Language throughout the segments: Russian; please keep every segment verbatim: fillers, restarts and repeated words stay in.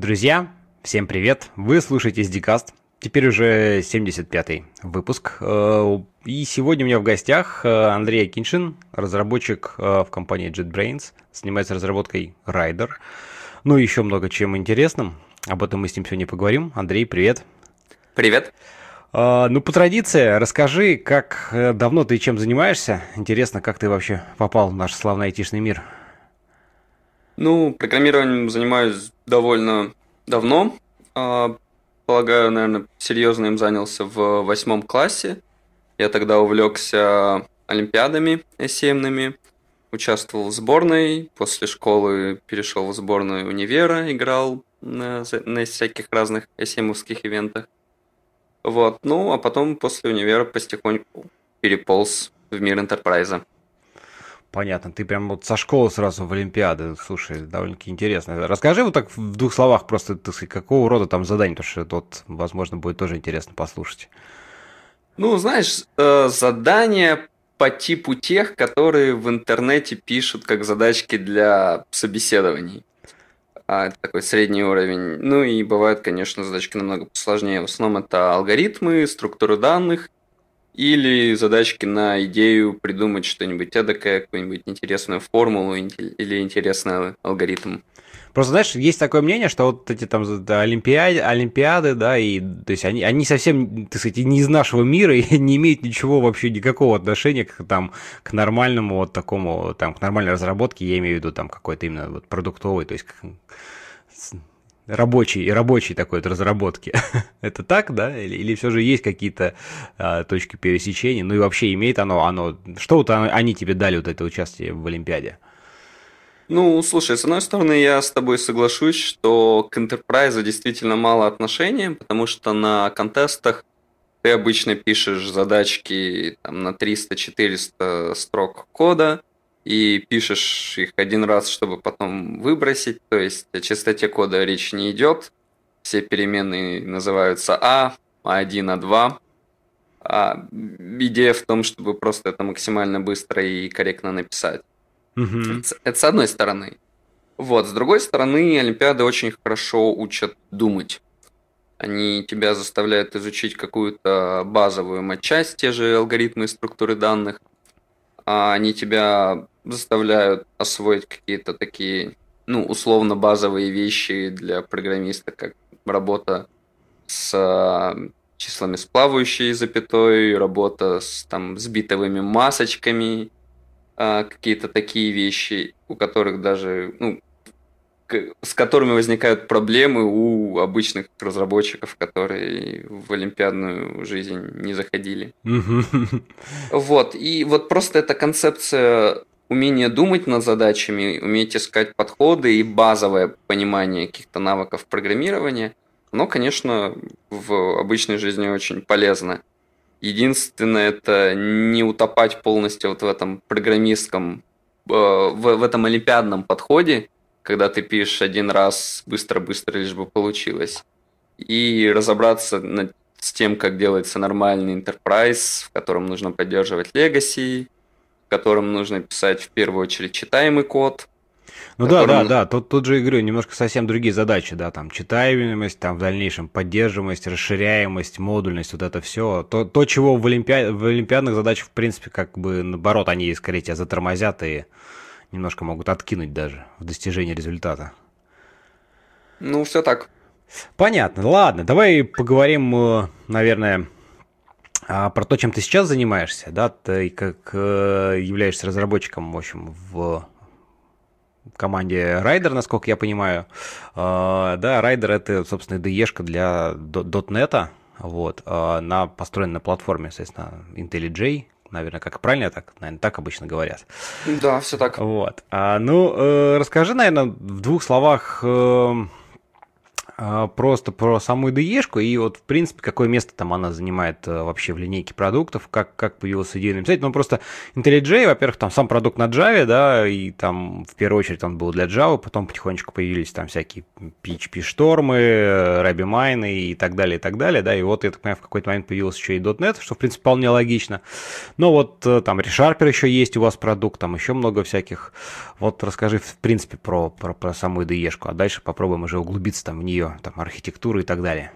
Друзья, всем привет! Вы слушаете SDcast, теперь уже семьдесят пятый выпуск. И сегодня у меня в гостях Андрей Акиньшин, разработчик в компании JetBrains, занимается разработкой Rider. Ну и еще много чем интересным, об этом мы с ним сегодня поговорим. Андрей, привет! Привет! Ну, по традиции, расскажи, как давно ты чем занимаешься? Интересно, как ты вообще попал в наш славный айтишный мир? Ну, программированием занимаюсь довольно давно. Полагаю, наверное, серьезно им занялся в восьмом классе. Я тогда увлекся олимпиадами эсэмными, участвовал в сборной. После школы перешел в сборную универа, играл на, на всяких разных эсэмовских ивентах. Вот. Ну, а потом после универа потихоньку переполз в мир энтерпрайза. Понятно, ты прям вот со школы сразу в Олимпиады, слушай, довольно-таки интересно. Расскажи вот так в двух словах просто, так сказать, какого рода там задание, потому что тут, возможно, будет тоже интересно послушать. Ну, знаешь, задания по типу тех, которые в интернете пишут как задачки для собеседований. Это такой средний уровень. Ну и бывают, конечно, задачки намного посложнее. В основном это алгоритмы, структуры данных, или задачки на идею придумать что-нибудь эдакое, какую-нибудь интересную формулу или интересный алгоритм. Просто, знаешь, есть такое мнение, что вот эти там олимпиады, олимпиады, да, и то есть они, они совсем, так сказать, не из нашего мира и не имеют ничего вообще, никакого отношения к, там, к нормальному вот такому, там, к нормальной разработке, я имею в виду там какой-то именно вот продуктовый, то есть рабочий, рабочий такой вот разработки. Это так, да? Или, или все же есть какие-то а, точки пересечения? Ну и вообще имеет оно, оно, что вот они тебе дали, вот это участие в Олимпиаде? Ну, слушай, с одной стороны, я с тобой соглашусь, что к Enterprise действительно мало отношения, потому что на контестах ты обычно пишешь задачки там, на триста-четыреста строк кода, и пишешь их один раз, чтобы потом выбросить, то есть о чистоте кода речь не идет, все переменные называются А, А1, А2. А идея в том, чтобы просто это максимально быстро и корректно написать. Mm-hmm. Это, это с одной стороны. Вот, с другой стороны, олимпиады очень хорошо учат думать. Они тебя заставляют изучить какую-то базовую матчасть, те же алгоритмы и структуры данных. А они тебя заставляют освоить какие-то такие, ну, условно базовые вещи для программиста, как работа с числами с плавающей запятой, работа с, там, с битовыми масочками, какие-то такие вещи, у которых даже, ну, с которыми возникают проблемы у обычных разработчиков, которые в олимпиадную жизнь не заходили. Mm-hmm. Вот, и вот просто эта концепция умения думать над задачами, уметь искать подходы и базовое понимание каких-то навыков программирования, оно, конечно, в обычной жизни очень полезно. Единственное, это не утопать полностью вот в этом программистском, э, в, в этом олимпиадном подходе, когда ты пишешь один раз быстро-быстро, лишь бы получилось, и разобраться над, с тем, как делается нормальный enterprise, в котором нужно поддерживать legacy, в котором нужно писать в первую очередь читаемый код. Ну да, да, да, тут, тут же, я говорю, немножко совсем другие задачи, да, там читаемость, там в дальнейшем поддерживаемость, расширяемость, модульность, вот это все. То, то чего в, олимпиад, в олимпиадных задачах, в принципе, как бы наоборот, они скорее тебя затормозят и немножко могут откинуть даже в достижении результата. Ну, все так. Понятно, ладно, давай поговорим, наверное, про то, чем ты сейчас занимаешься, да, ты как являешься разработчиком, в общем, в команде Rider, насколько я понимаю. Да, Rider — это, собственно, ай ди и-шка для .NET, вот, на, построена на платформе, соответственно, IntelliJ, наверное, как правильно так, наверное, так обычно говорят. Да, все так. Вот. А, ну, расскажи, наверное, в двух словах, просто про саму ай ди и-шку и вот, в принципе, какое место там она занимает вообще в линейке продуктов, как, как появилась идея написать. Ну, просто IntelliJ, во-первых, там сам продукт на Java, да, и там в первую очередь он был для Java, потом потихонечку появились там всякие пи эйч пи-штормы, RabbitMine и так далее, и так далее, да, и вот, я так понимаю, в какой-то момент появился еще и .дот нет, что, в принципе, вполне логично. Но вот там ReSharper еще есть у вас продукт, там еще много всяких. Вот расскажи, в принципе, про, про, про саму ай ди и-шку, а дальше попробуем уже углубиться там в нее, там, архитектуру и так далее.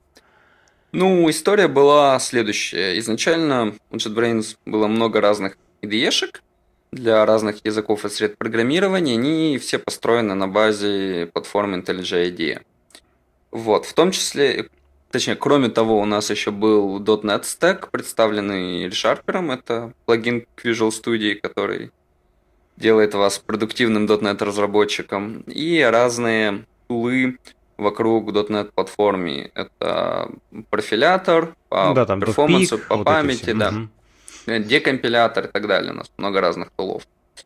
Ну, история была следующая. Изначально у JetBrains было много разных ай ди и-шек для разных языков и сред программирования. Они все построены на базе платформы IntelliJ ай ди и. Вот, в том числе, точнее, кроме того, у нас еще был .дот нет Stack, представленный ReSharper. Это плагин к Visual Studio, который делает вас продуктивным .дот нет разработчиком. И разные тулы вокруг .дот нет платформе. Это профилятор по ну, да, там перформансу, .peak, по вот памяти, да. Угу. Декомпилятор и так далее. У нас много разных тулов.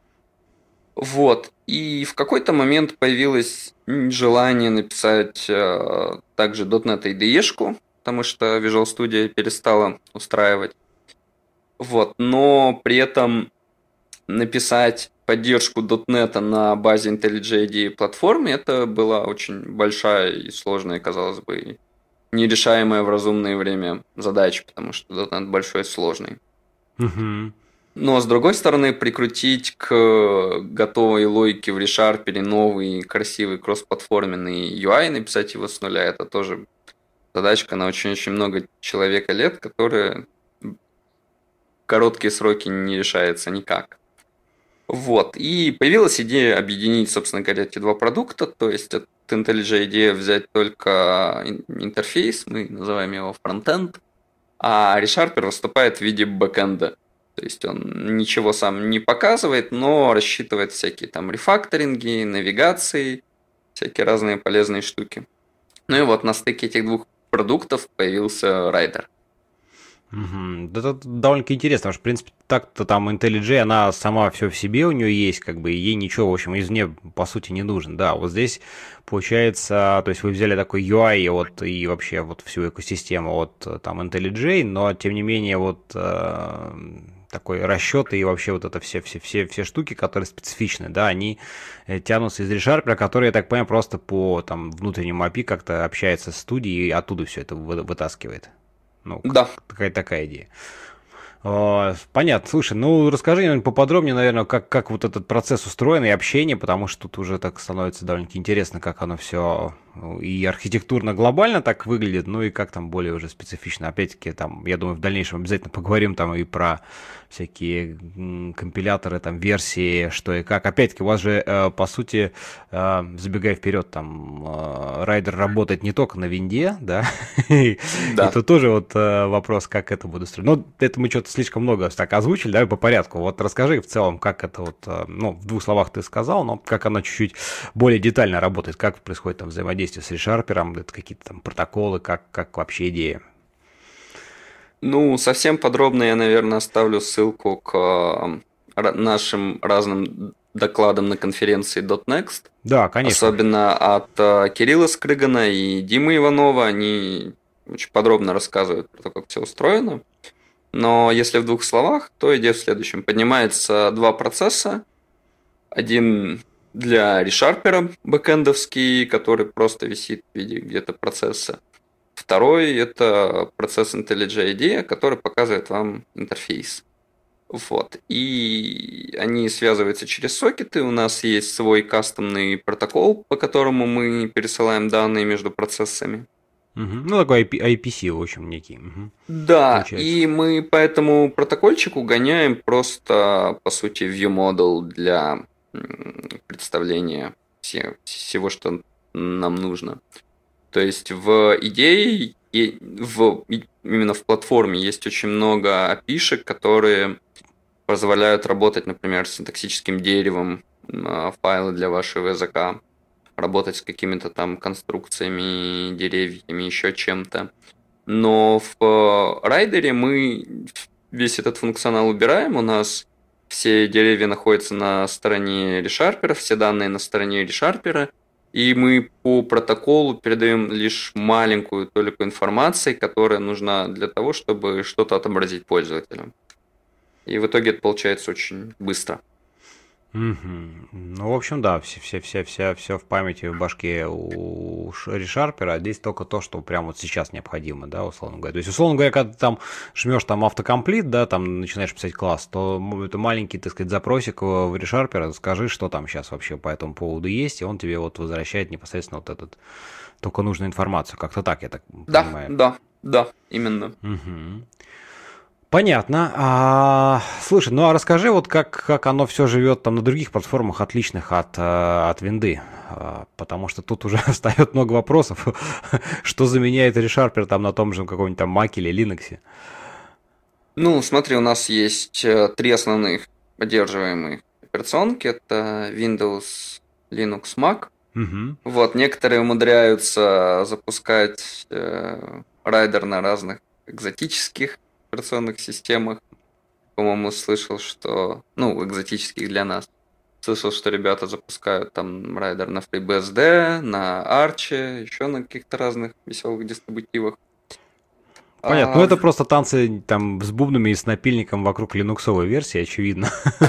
Вот. И в какой-то момент появилось желание написать э, также .дот нет ай ди и-шку, потому что Visual Studio перестала устраивать. Вот. Но при этом написать поддержку .дот нет на базе IntelliJ ай ди платформы, это была очень большая и сложная, казалось бы, нерешаемая в разумное время задача, потому что .дот нет большой и сложный. Угу. Но, с другой стороны, прикрутить к готовой логике в ReSharper новый красивый кроссплатформенный ю ай, написать его с нуля, это тоже задачка на очень-очень много человека лет, которая в короткие сроки не решается никак. Вот. И появилась идея объединить, собственно говоря, эти два продукта, то есть от IntelliJ ай ди взять только интерфейс, мы называем его фронтенд, а ReSharper выступает в виде бэкэнда. То есть он ничего сам не показывает, но рассчитывает всякие там рефакторинги, навигации, всякие разные полезные штуки. Ну и вот на стыке этих двух продуктов появился Rider. Угу. Это довольно-таки интересно, потому что, в принципе, так-то там IntelliJ, она сама все в себе у нее есть, как бы, и ей ничего, в общем, извне, по сути, не нужно. Да, вот здесь, получается, то есть вы взяли такой ю ай вот, и вообще вот всю экосистему от там IntelliJ, но, тем не менее, вот э, такой расчет и вообще вот это все, все, все, все штуки, которые специфичны, да, они тянутся из ReSharper, который, я так понимаю, просто по там внутреннему эй пи ай как-то общается с студией и оттуда все это вытаскивает. Ну, да. Такая, такая идея. Понятно. Слушай, ну расскажи поподробнее, наверное, как, как вот этот процесс устроен и общение, потому что тут уже так становится довольно-таки интересно, как оно все и архитектурно глобально так выглядит, ну и как там более уже специфично. Опять-таки, там, я думаю, в дальнейшем обязательно поговорим там и про всякие компиляторы, там, версии, что и как. Опять-таки, у вас же, по сути, забегая вперед, там, Rider работает не только на винде, да? Да. Это тоже вот вопрос, как это будет устроено. Ну, это мы что-то слишком много так озвучили, давай по порядку. Вот расскажи в целом, как это вот, ну, в двух словах ты сказал, но как оно чуть-чуть более детально работает, как происходит там взаимодействие с ReSharper, это какие-то там протоколы, как, как вообще идея. Ну, совсем подробно я, наверное, оставлю ссылку к нашим разным докладам на конференции .дот некст. Да, конечно. Особенно от Кирилла Скрыгана и Димы Иванова. Они очень подробно рассказывают про то, как все устроено. Но если в двух словах, то идея в следующем. Поднимается два процесса. Один для ReSharper бэкэндовский, который просто висит в виде где-то процесса. Второй – это процесс IntelliJ ай ди, который показывает вам интерфейс. Вот. И они связываются через сокеты. У нас есть свой кастомный протокол, по которому мы пересылаем данные между процессами. Угу. Ну, такой ай пи си, в общем, некий. Угу. Да, Получается. И мы по этому протокольчику гоняем просто, по сути, view-model для представления всего, что нам нужно. То есть в идее, в, именно в платформе есть очень много эй пи ай-шек, которые позволяют работать, например, с синтаксическим деревом файла для вашего языка, работать с какими-то там конструкциями, деревьями, еще чем-то. Но в райдере мы весь этот функционал убираем, у нас все деревья находятся на стороне ReSharper, все данные на стороне ReSharper, и мы по протоколу передаем лишь маленькую толику информации, которая нужна для того, чтобы что-то отобразить пользователю. И в итоге это получается очень быстро. Мгм. Ну, в общем, да, все, все, все, все, все в памяти, в башке у ReSharper, а здесь только то, что прямо вот сейчас необходимо, да, условно говоря. То есть, условно говоря, когда ты там жмешь там автокомплит, да, там начинаешь писать класс, то это маленький, так сказать, запросик в ReSharper, скажи, что там сейчас вообще по этому поводу есть, и он тебе вот возвращает непосредственно вот этот, только нужную информацию. Как-то так, я так Да, понимаю. да, да, именно. Угу. Понятно. А, слушай, ну а расскажи, вот как, как оно все живет там на других платформах, отличных от, э, от винды. А, потому что тут уже встает много вопросов, что заменяет ReSharper там на том же каком-нибудь там Mac или Linux. Ну, смотри, у нас есть э, три основных поддерживаемых операционки. Это Windows, Linux, Mac. Угу. Вот, некоторые умудряются запускать э, райдер на разных экзотических операционных системах. По-моему, слышал, что... Ну, экзотических для нас. Слышал, что ребята запускают там райдер на FreeBSD, на Arch, еще на каких-то разных веселых дистрибутивах. Понятно. А, Ну это просто танцы там с бубнами и с напильником вокруг линуксовой версии, очевидно.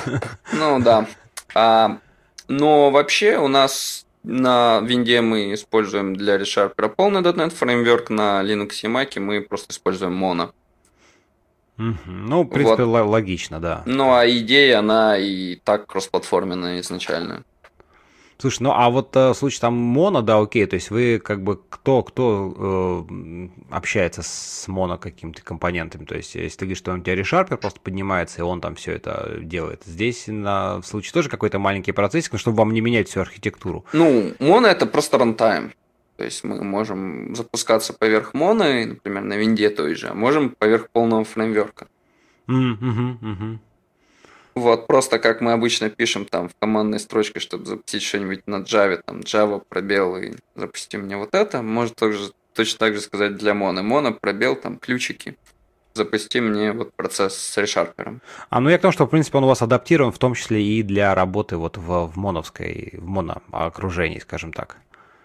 ну да. А, но вообще у нас на винде мы используем для ReSharper полный .дот нет фреймворк, на Linux и Mac мы просто используем Mono. Угу. Ну, в принципе, Вот. л- логично, да. Ну а идея, она и так кроссплатформенная изначально. Слушай, ну а вот э, в случае там моно, да, окей, то есть вы как бы кто, кто э, общается с моно какими-то компонентами, то есть если ты говоришь, что он у тебя ReSharper просто поднимается, и он там все это делает, здесь на, в случае тоже какой-то маленький процессик, ну, чтобы вам не менять всю архитектуру. Ну, Mono это просто рантайм. То есть мы можем запускаться поверх Mono, например, на винде той же, а можем поверх полного фреймворка. Mm-hmm, mm-hmm. Вот, просто как мы обычно пишем там в командной строчке, чтобы запустить что-нибудь на Java, там Java, пробел и запусти мне вот это. Может тоже, точно так же сказать для Mono. Mono, пробел, там ключики. Запусти мне вот процесс с ReSharper. А ну я к тому, что в принципе он у вас адаптирован, в том числе и для работы вот в, в моновской, в моноокружении, скажем так.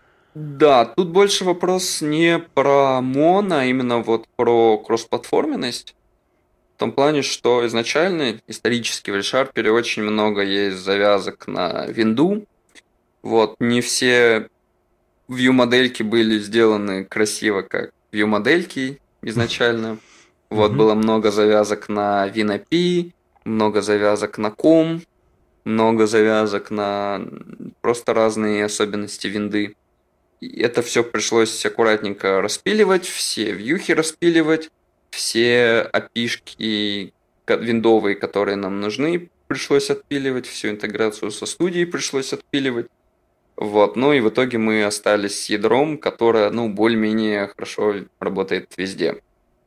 Да, тут больше вопрос не про Mono, а именно вот про кроссплатформенность. В том плане, что изначально, исторически в ReSharper очень много есть завязок на винду. Вот, не все view-модельки были сделаны красиво, как view-модельки изначально. Вот, было много завязок на WinAPI, много завязок на ком, много завязок на просто разные особенности винды. И это все пришлось аккуратненько распиливать, все вьюхи распиливать, все опишки виндовые, которые нам нужны, пришлось отпиливать, всю интеграцию со студией пришлось отпиливать. Вот, ну и в итоге мы остались с ядром, которое, ну, более-менее хорошо работает везде.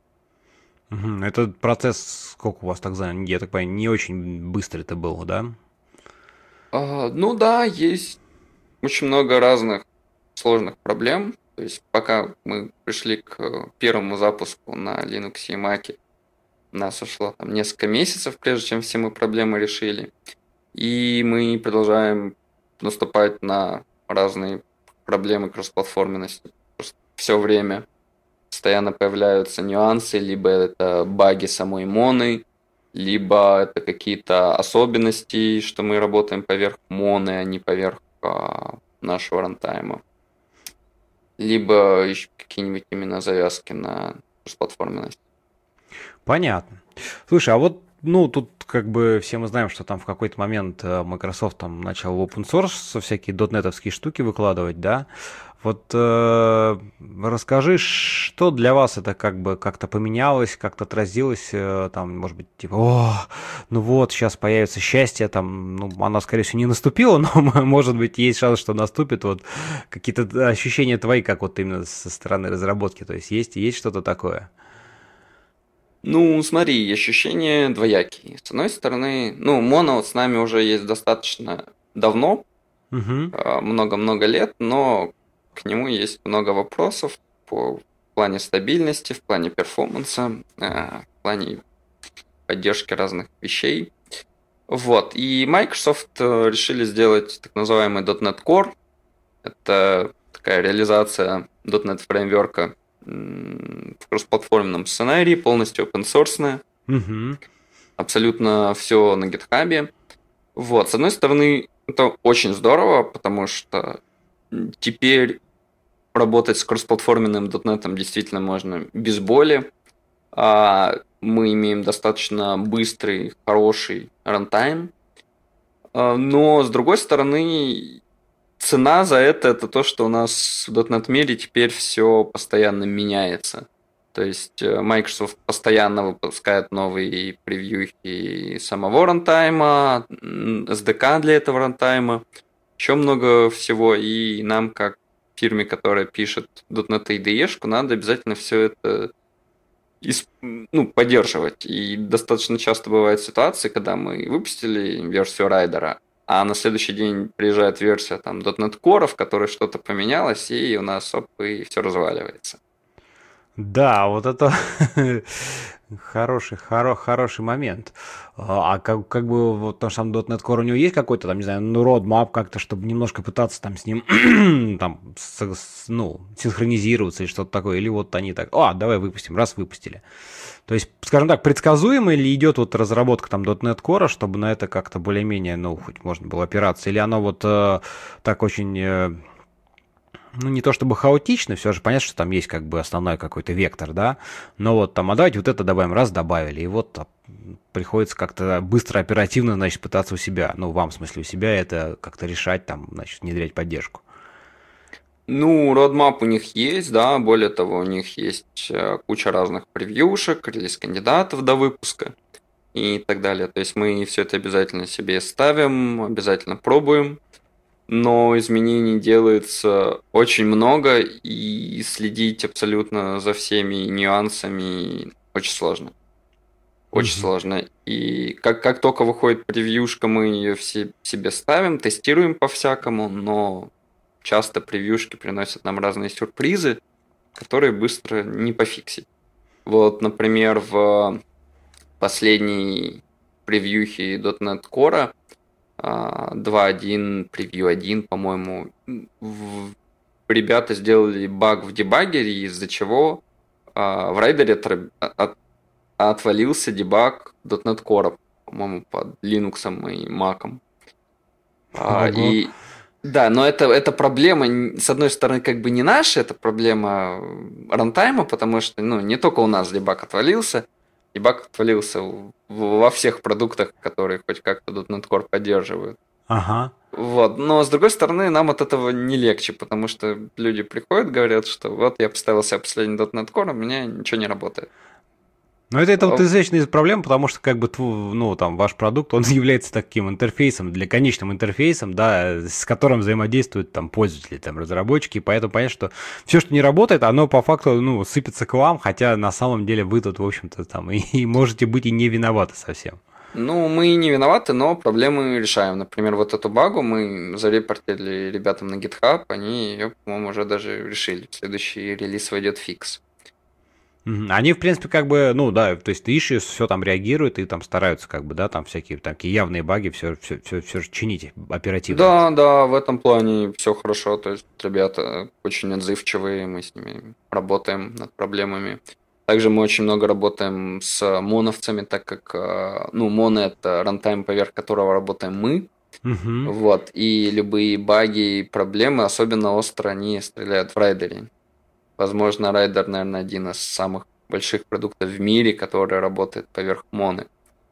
Угу. Этот процесс, сколько у вас так занял? Я так понимаю, не очень быстро это было, да? А, ну да, есть очень много разных сложных проблем. То есть пока мы пришли к первому запуску на Linux и Mac, у нас ушло там несколько месяцев, прежде чем все мы проблемы решили. И мы продолжаем наступать на разные проблемы кроссплатформенности. Все время постоянно появляются нюансы, либо это баги самой моны, либо это какие-то особенности, что мы работаем поверх моны, а не поверх а, нашего рантайма. Либо еще какие-нибудь именно завязки на кроссплатформенность. Понятно. Слушай, а вот, ну, тут как бы все мы знаем, что там в какой-то момент Microsoft там начал в open source всякие дотнетовские штуки выкладывать, да? Вот э, расскажи, что для вас это как бы как-то поменялось, как-то отразилось, э, там, может быть, типа, о, ну вот, сейчас появится счастье, там, ну, оно, скорее всего, не наступило, но, может быть, есть шанс, что наступит, вот, какие-то ощущения твои, как вот именно со стороны разработки, то есть есть, есть что-то такое? Ну, смотри, ощущения двоякие. С одной стороны, ну, моно вот с нами уже есть достаточно давно, Угу. много-много лет, но к нему есть много вопросов по в плане стабильности, в плане перформанса, в плане поддержки разных вещей. Вот. И Microsoft решили сделать так называемый .дот нет Core. Это такая реализация .дот нет фреймворка в кроссплатформенном сценарии, полностью open-source. Угу. Абсолютно все на GitHub. Вот, с одной стороны, это очень здорово, потому что теперь работать с кроссплатформенным .дот нет действительно можно без боли. А мы имеем достаточно быстрый, хороший рантайм. Но, с другой стороны, цена за это, это то, что у нас в .дот нет мире теперь все постоянно меняется. То есть Microsoft постоянно выпускает новые превьюхи самого рантайма, эс ди кей для этого рантайма, еще много всего, и нам, как фирме, которая пишет .дот нет ай ди и-шку, надо обязательно все это ну, поддерживать. И достаточно часто бывают ситуации, когда мы выпустили версию райдера, а на следующий день приезжает версия там .дот нет Core, в которой что-то поменялось, и у нас оп, и все разваливается. Да, вот это хороший, хоро, хороший момент. А как, как бы вот то, что там .дот нет Core, у него есть какой-то там, не знаю, ну, roadmap как-то, чтобы немножко пытаться там с ним там, с, с, ну, синхронизироваться или что-то такое, или вот они так, а, давай выпустим, раз выпустили. То есть, скажем так, предсказуемо или идет вот разработка там .дот нет Core, чтобы на это как-то более-менее, ну, хоть можно было опираться, или оно вот э, так очень... Э, ну, не то чтобы хаотично, все же понятно, что там есть как бы основной какой-то вектор, да, но вот там, а давайте вот это добавим, раз добавили, и вот а, приходится как-то быстро, оперативно, значит, пытаться у себя, ну, вам, в смысле, у себя это как-то решать, там, значит, внедрять поддержку. Ну, roadmap у них есть, да, более того, у них есть куча разных превьюшек, релиз кандидатов до выпуска и так далее, то есть мы все это обязательно себе ставим, обязательно пробуем. Но изменений делается очень много, и следить абсолютно за всеми нюансами очень сложно. Очень mm-hmm. сложно. И как, как только выходит превьюшка, мы ее все себе ставим, тестируем по-всякому, но часто превьюшки приносят нам разные сюрпризы, которые быстро не пофиксить. Вот, например, в последней превьюхе .дот нет Core два один, превью один, по-моему, ребята сделали баг в дебагере, из-за чего в райдере от, от, отвалился дебаг .дот нет Core, по-моему, под Linux и Mac. И да, но это, это проблема, с одной стороны, как бы не наша, это проблема рантайма, потому что ну, не только у нас дебаг отвалился, дебаг отвалился во всех продуктах, которые хоть как-то .дот нет Core поддерживают. Ага. Вот. Но, с другой стороны, нам от этого не легче, потому что люди приходят, говорят, что вот я поставил себе последний .дот нет Core, у меня ничего не работает. Ну, это, это вот извечная проблема, потому что, как бы, ну, там, ваш продукт, он является таким интерфейсом, для конечным интерфейсом, да, с которым взаимодействуют, там, пользователи, там, разработчики, и поэтому понятно, что все, что не работает, оно по факту, ну, сыпется к вам, хотя на самом деле вы тут, в общем-то, там, и, и можете быть и не виноваты совсем. Ну, мы не виноваты, но проблемы решаем. Например, вот эту багу мы зарепортили ребятам на GitHub, они ее, по-моему, уже даже решили. В следующий релиз войдет фикс. Они, в принципе, как бы, ну, да, то есть issues, все там реагируют и там стараются, как бы, да, там всякие такие явные баги, все, все, все, все чинить оперативно. Да, да, в этом плане все хорошо, то есть ребята очень отзывчивые, мы с ними работаем над проблемами. Также мы очень много работаем с моновцами, так как, ну, моно — это рантайм, поверх которого работаем мы, угу. Вот, и любые баги и проблемы, особенно остро, они стреляют в райдере. Возможно, райдер, наверное, один из самых больших продуктов в мире, который работает поверх моны.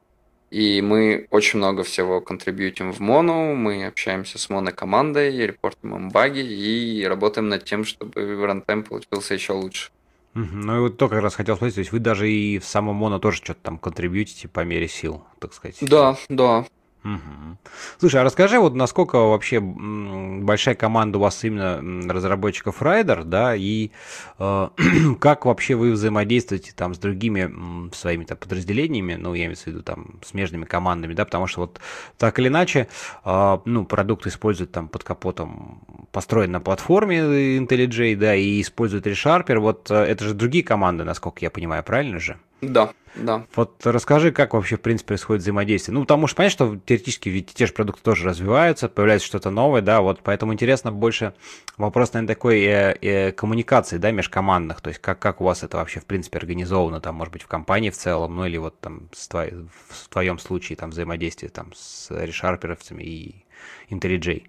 И мы очень много всего контрибьютим в мону, мы общаемся с моно-командой, репортим им баги и работаем над тем, чтобы рантайм получился еще лучше. Uh-huh. Ну и вот то как раз хотел спросить, то есть вы даже и в самом моно тоже что-то там контрибьютите по мере сил, так сказать? Да, да. Угу. Слушай, а расскажи, вот насколько вообще большая команда у вас именно разработчиков Rider, да, и э, как вообще вы взаимодействуете там с другими м, своими там подразделениями, ну, я имею в виду там смежными командами, да, потому что вот так или иначе, э, ну, продукт использует там под капотом, построен на платформе IntelliJ, да, и использует ReSharper, вот э, это же другие команды, насколько я понимаю, правильно же? Да. Да. Вот расскажи, как вообще, в принципе, происходит взаимодействие. Ну, потому что понятно, что теоретически ведь те же продукты тоже развиваются, появляется что-то новое, да, вот поэтому интересно больше вопрос, наверное, такой э, э, коммуникации, да, межкомандных, то есть как, как у вас это вообще, в принципе, организовано, там, может быть, в компании в целом, ну, или вот там с твой- в твоем случае, там, взаимодействие там с решарперовцами и IntelliJ.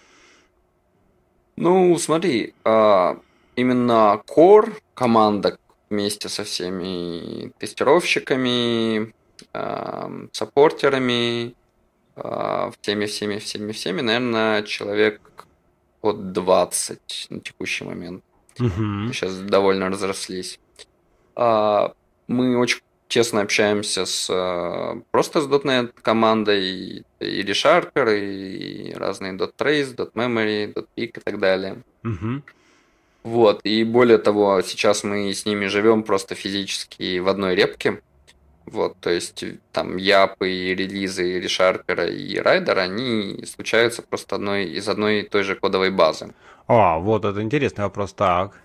Ну, смотри, а, именно core команда вместе со всеми тестировщиками, ам, саппортерами, а, всеми, всеми, всеми, всеми, наверное, человек под двадцать на текущий момент. Угу. Сейчас довольно разрослись. А, Мы очень тесно общаемся с а, просто с .дот нет командой, и ReSharper, и разные .trace, .memory, .peak и так далее. Угу. Вот, и более того, сейчас мы с ними живем просто физически в одной репке. Вот, то есть там япы, и релизы, и решарпера, и райдера, они случаются просто одной, из одной и той же кодовой базы. А, вот это интересный вопрос, так.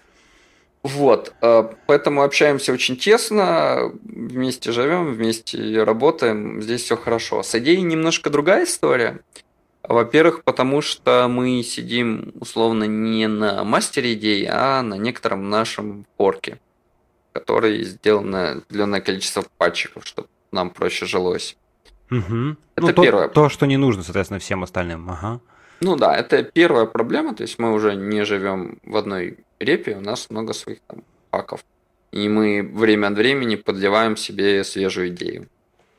Вот, э, поэтому общаемся очень тесно, вместе живем, вместе работаем, здесь все хорошо. С идеей немножко другая история. Во-первых, потому что мы сидим условно не на мастере идеи, а на некотором нашем форке, который сделан на определенное количество патчиков, чтобы нам проще жилось. Угу. Ну, Это то, первое. то, что не нужно, соответственно, всем остальным, ага. Ну да, это первая проблема, то есть мы уже не живем в одной репе, у нас много своих там паков. И мы время от времени подливаем себе свежую идею.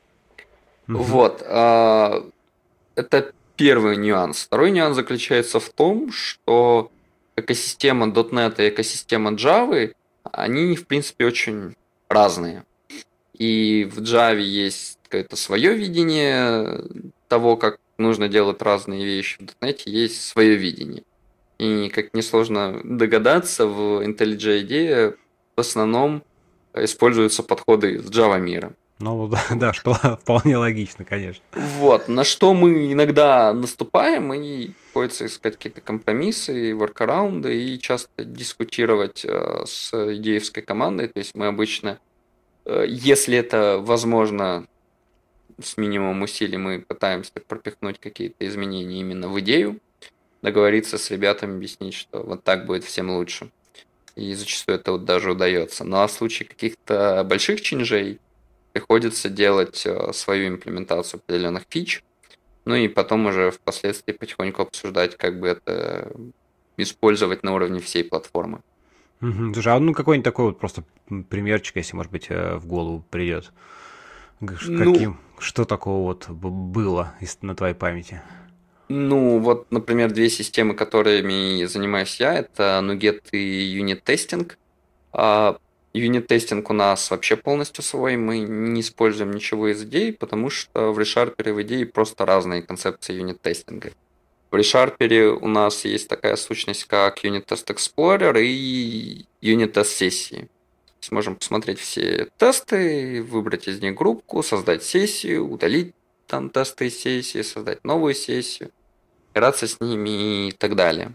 Угу. Вот. а, Это первый нюанс. Второй нюанс заключается в том, что экосистема .дот нет и экосистема Java, они, в принципе, очень разные. И в Java есть какое-то свое видение того, как нужно делать разные вещи. В .дот нет есть свое видение. И, как несложно догадаться, в IntelliJ IDEA в основном используются подходы из Java мира. Ну, да, да, что вполне логично, конечно. Вот, на что мы иногда наступаем, и приходится искать какие-то компромиссы, воркараунды и часто дискутировать э, с идеевской командой. То есть мы обычно, э, если это возможно, с минимумом усилий мы пытаемся пропихнуть какие-то изменения именно в идею, договориться с ребятами, объяснить, что вот так будет всем лучше. И зачастую это вот даже удается. Ну а в случае каких-то больших чинжей приходится делать э, свою имплементацию определенных фич, ну и потом уже впоследствии потихоньку обсуждать, как бы это использовать на уровне всей платформы. Мгм. Слушай, а ну какой-нибудь такой вот просто примерчик, если, может быть, э, в голову придет. Г- ш- Ну, Каким, что такого вот б- было из- на твоей памяти? ну, вот, например, две системы, которыми занимаюсь я, это NuGet и Unit Testing. А Unit Testing у нас вообще полностью свой, мы не используем ничего из идей, потому что в ReSharper и в идее просто разные концепции Unit тестинга. В ReSharper у нас есть такая сущность, как Unit Test Explorer и Unit Test сессии. Сможем посмотреть все тесты, выбрать из них группку, создать сессию, удалить там тесты из сессии, создать новую сессию, играться с ними и так далее.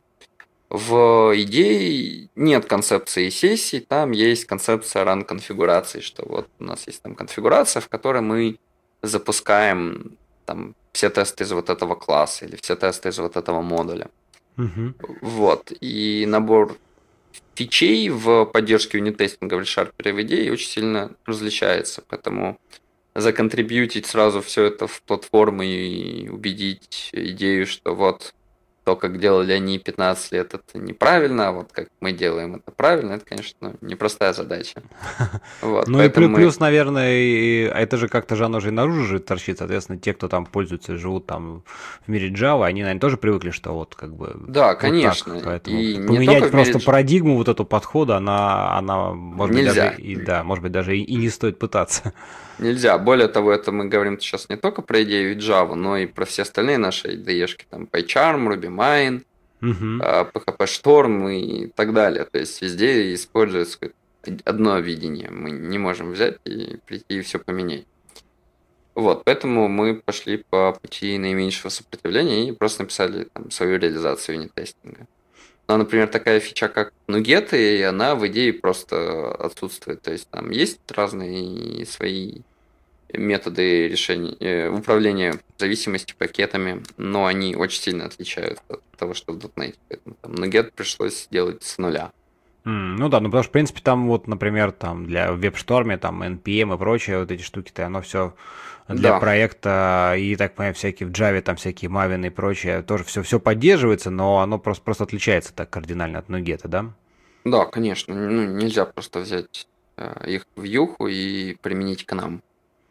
В идее нет концепции сессий, там есть концепция run конфигурации, что вот у нас есть там конфигурация, в которой мы запускаем там все тесты из вот этого класса или все тесты из вот этого модуля. Мгм. Вот. И набор фичей в поддержке юнит-тестинга в ReSharper и в идее очень сильно различается, поэтому законтрибьютить сразу все это в платформу и убедить идею, что вот то, как делали они пятнадцать лет, это неправильно, а вот как мы делаем это правильно, это, конечно, непростая задача. Вот, Ну и плю- поэтому мы... плюс, наверное, и- а это же как-то же оно же и наружу же торчит, соответственно, те, кто там пользуются, живут там в мире Java, они, наверное, тоже привыкли, что вот как бы Да, вот так. конечно. Поэтому И не только поменять в мире просто Dж- парадигму вот эту подхода, она, она, может быть, даже нельзя. и да, может быть, даже и, и не стоит пытаться. Нельзя. Более того, это мы говорим сейчас не только про идею Java, но и про все остальные наши ай ди и-шки, там PyCharm, RubyMine, Мгм. а, пи эйч пи Storm и так далее. То есть везде используется какое-то одно видение. Мы не можем взять и прийти и все поменять. Вот, поэтому мы пошли по пути наименьшего сопротивления и просто написали там свою реализацию юнит-тестинга. Но, например, такая фича, как нугеты, и она в идее просто отсутствует. То есть там есть разные свои методы решения, э, управления зависимостью пакетами, но они очень сильно отличаются от того, что в .дот нет. Поэтому там нугет пришлось делать с нуля. М, ну да, ну потому что, в принципе, там вот, например, там для WebStorm, там эн пи эм и прочее, вот эти штуки-то, оно все для Да, проекта, и, так понимаю, всякие в Java, там всякие Maven и прочее, тоже все, все поддерживается, но оно просто, просто отличается так кардинально от Nuget, да? да, конечно. Ну, нельзя просто взять э, их в юху и применить к нам.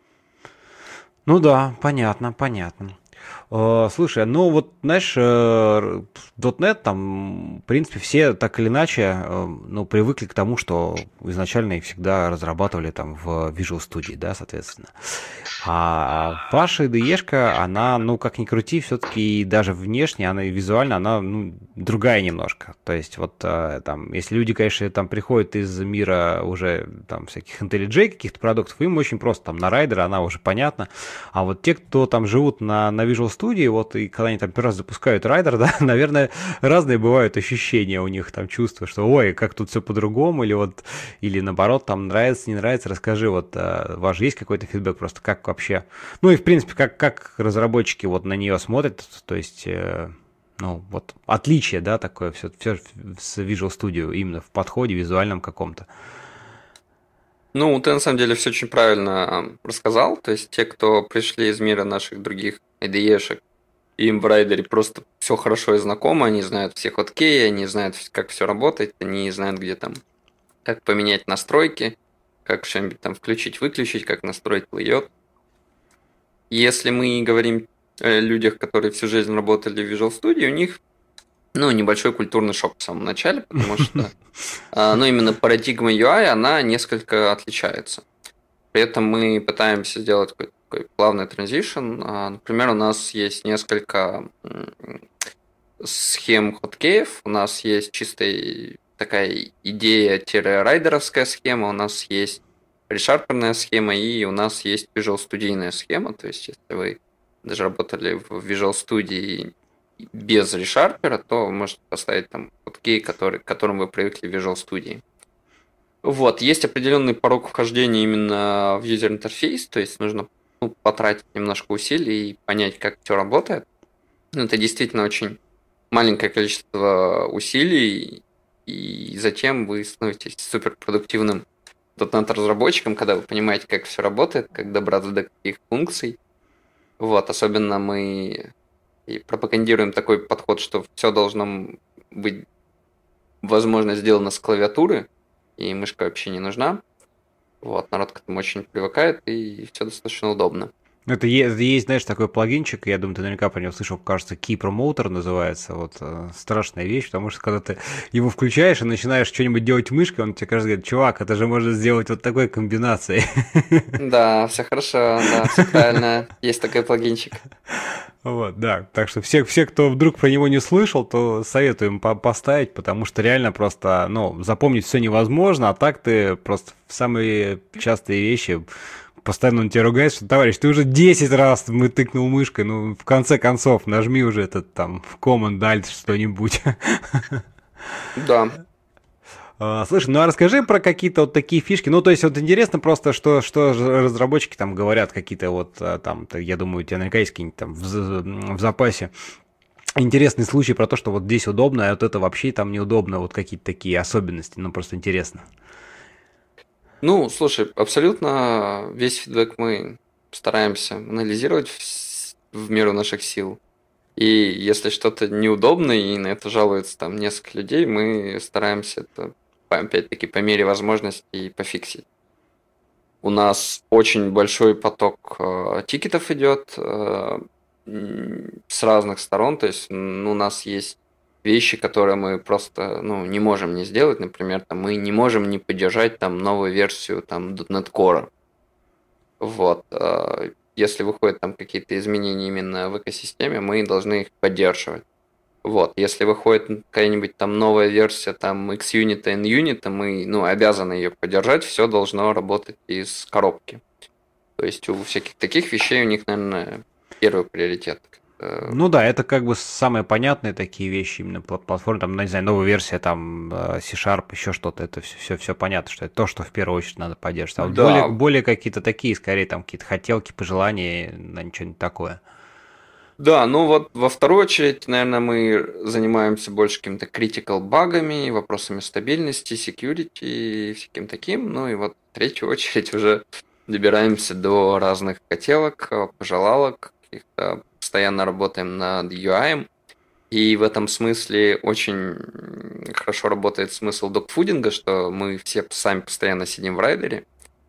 Ну да, понятно, понятно. Э, Слушай, ну вот, знаешь, э, .дот нет там, в принципе, все так или иначе, э, ну, привыкли к тому, что изначально их всегда разрабатывали там в Visual Studio, да, соответственно. А ваша ай ди и-шка, она, ну, как ни крути, все-таки даже внешне, она и визуально, она, ну, другая немножко. То есть вот э, там, если люди, конечно, там приходят из мира уже там всяких IntelliJ каких-то продуктов, им очень просто там на Rider, она уже понятна. А вот те, кто там живут на, на Visual Studio, вот и когда они там первый раз запускают Rider, да, наверное, разные бывают ощущения у них, там чувства, что ой, как тут все по-другому, или вот, или наоборот, там нравится, не нравится, расскажи, вот а, у вас же есть какой-то фидбэк просто, как вообще, ну и в принципе, как, как разработчики вот на нее смотрят, то есть, э, ну вот отличие, да, такое все, все с Visual Studio именно в подходе визуальном каком-то. Ну, ты на самом деле все очень правильно ам, рассказал. То есть те, кто пришли из мира наших других ай ди и-шек, им в райдере просто все хорошо и знакомо, они знают все хоткеи, они знают, как все работает, они знают, где там, как поменять настройки, как что-нибудь там включить, выключить, как настроить плейот. Если мы говорим о людях, которые всю жизнь работали в Visual Studio, у них ну, небольшой культурный шок в самом начале, потому что а, ну, именно парадигма ю ай, она несколько отличается. При этом мы пытаемся сделать какой-то такой плавный транзишн. А, Например, у нас есть несколько м, схем хоткеев. У нас есть чистая такая идея-райдеровская схема, у нас есть решарперная схема, и у нас есть Visual студийная схема. То есть, если вы даже работали в Visual Studio без решарпера, то вы можете поставить там хоткей, который, к которым вы привыкли в Visual Studio. Вот, есть определенный порог вхождения именно в user интерфейс, то есть нужно ну, потратить немножко усилий и понять, как все работает. Ну, это действительно очень маленькое количество усилий, и затем вы становитесь суперпродуктивным .дот нет разработчиком, когда вы понимаете, как все работает, как добраться до каких функций. Вот, особенно мы и пропагандируем такой подход, что все должно быть, возможно, сделано с клавиатуры, и мышка вообще не нужна. Вот, народ к этому очень привыкает, и все достаточно удобно. Это есть, есть, знаешь, такой плагинчик, я думаю, ты наверняка про него слышал, кажется, Key Promoter называется, вот, э, страшная вещь, потому что когда ты его включаешь и начинаешь что-нибудь делать мышкой, он тебе кажется, говорит, чувак, это же можно сделать вот такой комбинацией. Да, все хорошо, да, все правильно. Есть такой плагинчик. Вот, да, так что все, все, кто вдруг про него не слышал, то советую им по- поставить, потому что реально просто, ну, запомнить все невозможно, а так ты просто в самые частые вещи постоянно он тебя ругает, что, товарищ, ты уже десять раз мы тыкнул мышкой, ну, в конце концов, нажми уже этот там в Command Alt что-нибудь. Да. А, Слушай, ну а расскажи про какие-то вот такие фишки. Ну, то есть, вот интересно просто, что, что же разработчики там говорят, какие-то вот а, там, то, я думаю, у тебя наверняка есть какие-нибудь там в, за- в запасе интересные случаи про то, что вот здесь удобно, а вот это вообще там неудобно, вот какие-то такие особенности, ну, просто интересно. Ну, слушай, абсолютно весь фидбэк мы стараемся анализировать в, с- в меру наших сил. И если что-то неудобно, и на это жалуется там несколько людей, мы стараемся это, по- опять-таки, по мере возможности пофиксить. У нас очень большой поток э, тикетов идет э, м, с разных сторон. То есть м, у нас есть вещи, которые мы просто ну, не можем не сделать. Например, там, мы не можем не поддержать там, новую версию там, .дот нет Core. Вот. э, Если выходят там какие-то изменения именно в экосистеме, мы должны их поддерживать. Вот, если выходит какая-нибудь там новая версия там Xunit и NUnit, мы ну, обязаны ее поддержать, все должно работать из коробки. То есть у всяких таких вещей у них, наверное, первый приоритет. Ну да, это как бы самые понятные такие вещи именно платформы, там, ну, не знаю, новая версия, там, C-Sharp, еще что-то, это все, все, все понятно, что это то, что в первую очередь надо поддерживать. А вот более, Да, более какие-то такие, скорее, там, какие-то хотелки, пожелания, на ничего не такое. да, ну вот во вторую очередь, наверное, мы занимаемся больше какими-то critical багами, вопросами стабильности, security и всяким таким. Ну и вот в третью очередь уже добираемся до разных хотелок, пожелалок, каких-то постоянно работаем над ю ай. И в этом смысле очень хорошо работает смысл догфудинга, что мы все сами постоянно сидим в райдере.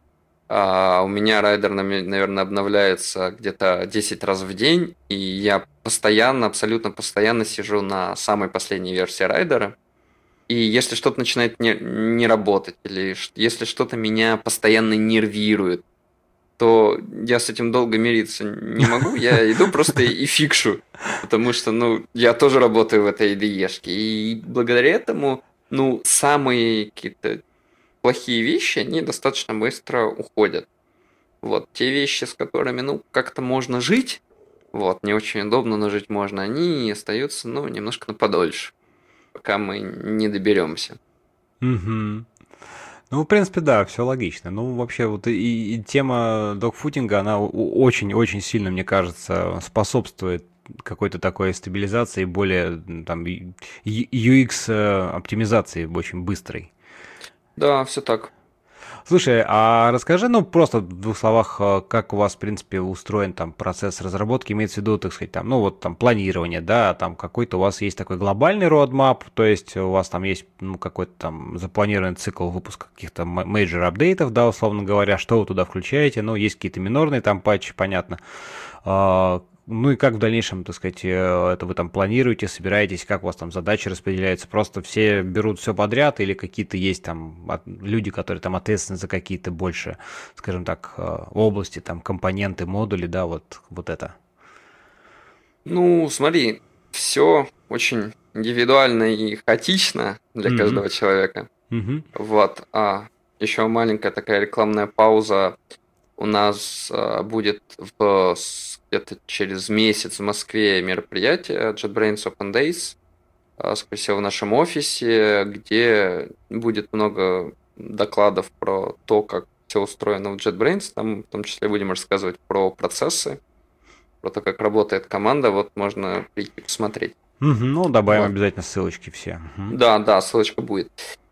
А у меня райдер, наверное, обновляется где-то десять раз в день, и я постоянно, абсолютно постоянно сижу на самой последней версии райдера. И если что-то начинает не, не работать, или если что-то меня постоянно нервирует, то я с этим долго мириться не могу, я иду просто и фикшу, потому что, ну, я тоже работаю в этой ай ди и-шке, и благодаря этому, ну, самые какие-то плохие вещи, они достаточно быстро уходят. Вот, те вещи, с которыми, ну, как-то можно жить, вот, не очень удобно, но жить можно, они остаются, ну, немножко на подольше, пока мы не доберемся. Угу. Ну, в принципе, да, все логично. Ну, вообще, вот и, и тема догфутинга, она очень-очень сильно, мне кажется, способствует какой-то такой стабилизации, более там ю экс-оптимизации очень быстрой. Да, все так. Слушай, а расскажи, ну, просто в двух словах, как у вас, в принципе, устроен там процесс разработки, имеется в виду, так сказать, там, ну, вот там планирование, да, там какой-то у вас есть такой глобальный roadmap, то есть у вас там есть, ну, какой-то там запланированный цикл выпуска каких-то major апдейтов, да, условно говоря, что вы туда включаете, ну, есть какие-то минорные там патчи, понятно. Ну и как в дальнейшем, так сказать, это вы там планируете, собираетесь, как у вас там задачи распределяются? Просто все берут все подряд или какие-то есть там люди, которые там ответственны за какие-то больше, скажем так, области, там компоненты, модули, да, вот, вот это? Ну, смотри, все очень индивидуально и хаотично для Mm-hmm. каждого человека. Mm-hmm. Вот. А еще маленькая такая рекламная пауза. У нас а, будет в, где-то через месяц в Москве мероприятие JetBrains Open Days, а, скорее всего, в нашем офисе, где будет много докладов про то, как все устроено в JetBrains. Там в том числе будем рассказывать про процессы, про то, как работает команда. Вот можно прийти посмотреть. Mm-hmm. Ну, добавим Вот. обязательно ссылочки все. Mm-hmm. Да, да, ссылочка будет.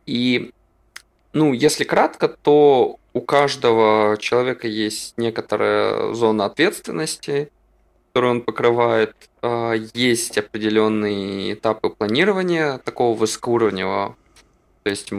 И, ну, если кратко, то у каждого человека есть некоторая зона ответственности, которую он покрывает. Есть определенные этапы планирования такого высокоуровневого. То есть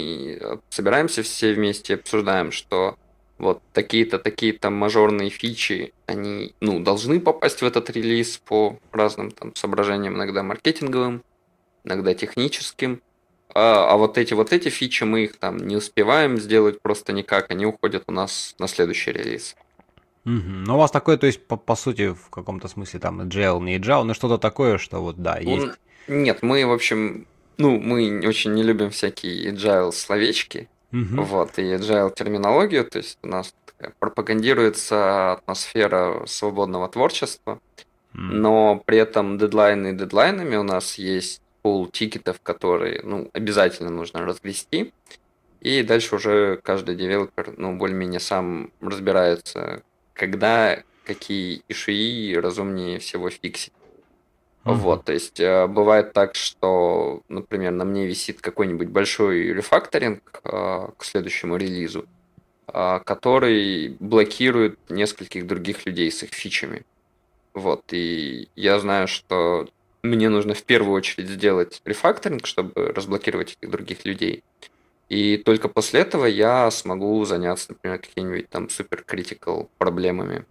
мы собираемся все вместе и обсуждаем, что вот такие-то, такие-то мажорные фичи, они, ну, должны попасть в этот релиз по разным там соображениям, иногда маркетинговым, иногда техническим. А, а вот эти вот эти фичи мы их там не успеваем сделать просто никак, они уходят у нас на следующий релиз. Угу. Ну, у вас такое, то есть, по, по сути, в каком-то смысле там agile, не agile, но что-то такое, что вот, да, есть. Он... Нет, мы, в общем, ну, мы очень не любим всякие agile словечки, угу. вот, и agile терминологию, то есть у нас такая пропагандируется атмосфера свободного творчества, Mm. но при этом дедлайны дедлайнами у нас есть пул тикетов, которые, ну, обязательно нужно разгрести, и дальше уже каждый девелопер, ну, более-менее сам разбирается, когда какие ишуи разумнее всего фиксить. Мгм. Вот, то есть э, бывает так, что, например, на мне висит какой-нибудь большой рефакторинг э, к следующему релизу, э, который блокирует нескольких других людей с их фичами. Вот, и я знаю, что мне нужно в первую очередь сделать рефакторинг, чтобы разблокировать этих других людей. И только после этого я смогу заняться, например, какими-нибудь там супер критикал проблемами,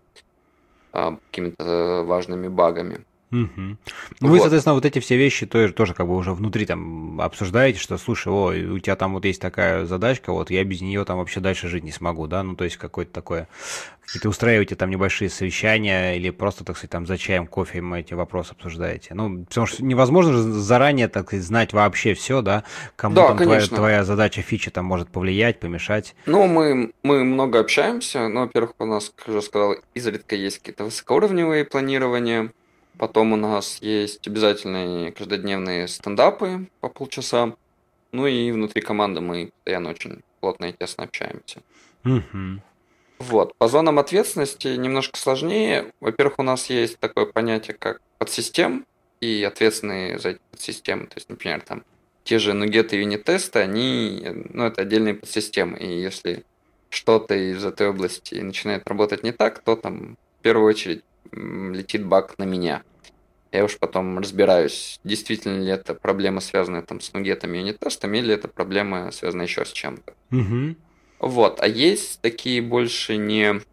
а, какими-то важными багами. Мгм. Ну, вы, Вот. соответственно, вот эти все вещи тоже, тоже как бы уже внутри там обсуждаете, что, слушай, о, у тебя там вот есть такая задачка, вот я без нее там вообще дальше жить не смогу, да, ну, то есть какое-то такое, какие-то устраиваете там небольшие совещания или просто, так сказать, там за чаем, кофе эти вопросы обсуждаете, ну, потому что невозможно же заранее, так сказать, знать вообще все, да, кому Да, там твоя, конечно. твоя задача, фича там может повлиять, помешать. Ну, мы, мы много общаемся. Ну, во-первых, у нас, как я уже сказал, изредка есть какие-то высокоуровневые планирования. Потом у нас есть обязательные каждодневные стендапы по полчаса. Ну и внутри команды мы постоянно очень плотно и тесно общаемся. Мгм. Вот. По зонам ответственности немножко сложнее. Во-первых, у нас есть такое понятие, как подсистем и ответственные за эти подсистемы. То есть, например, там те же нугеты и юнит-тесты, они, ну, это отдельные подсистемы. И если что-то из этой области начинает работать не так, то там в первую очередь м, летит баг на меня. Я уж потом разбираюсь, действительно ли это проблема, связанная там с нугетами и юнит-тестами, или это проблема, связанная еще с чем-то. Мгм. Вот. А есть такие больше не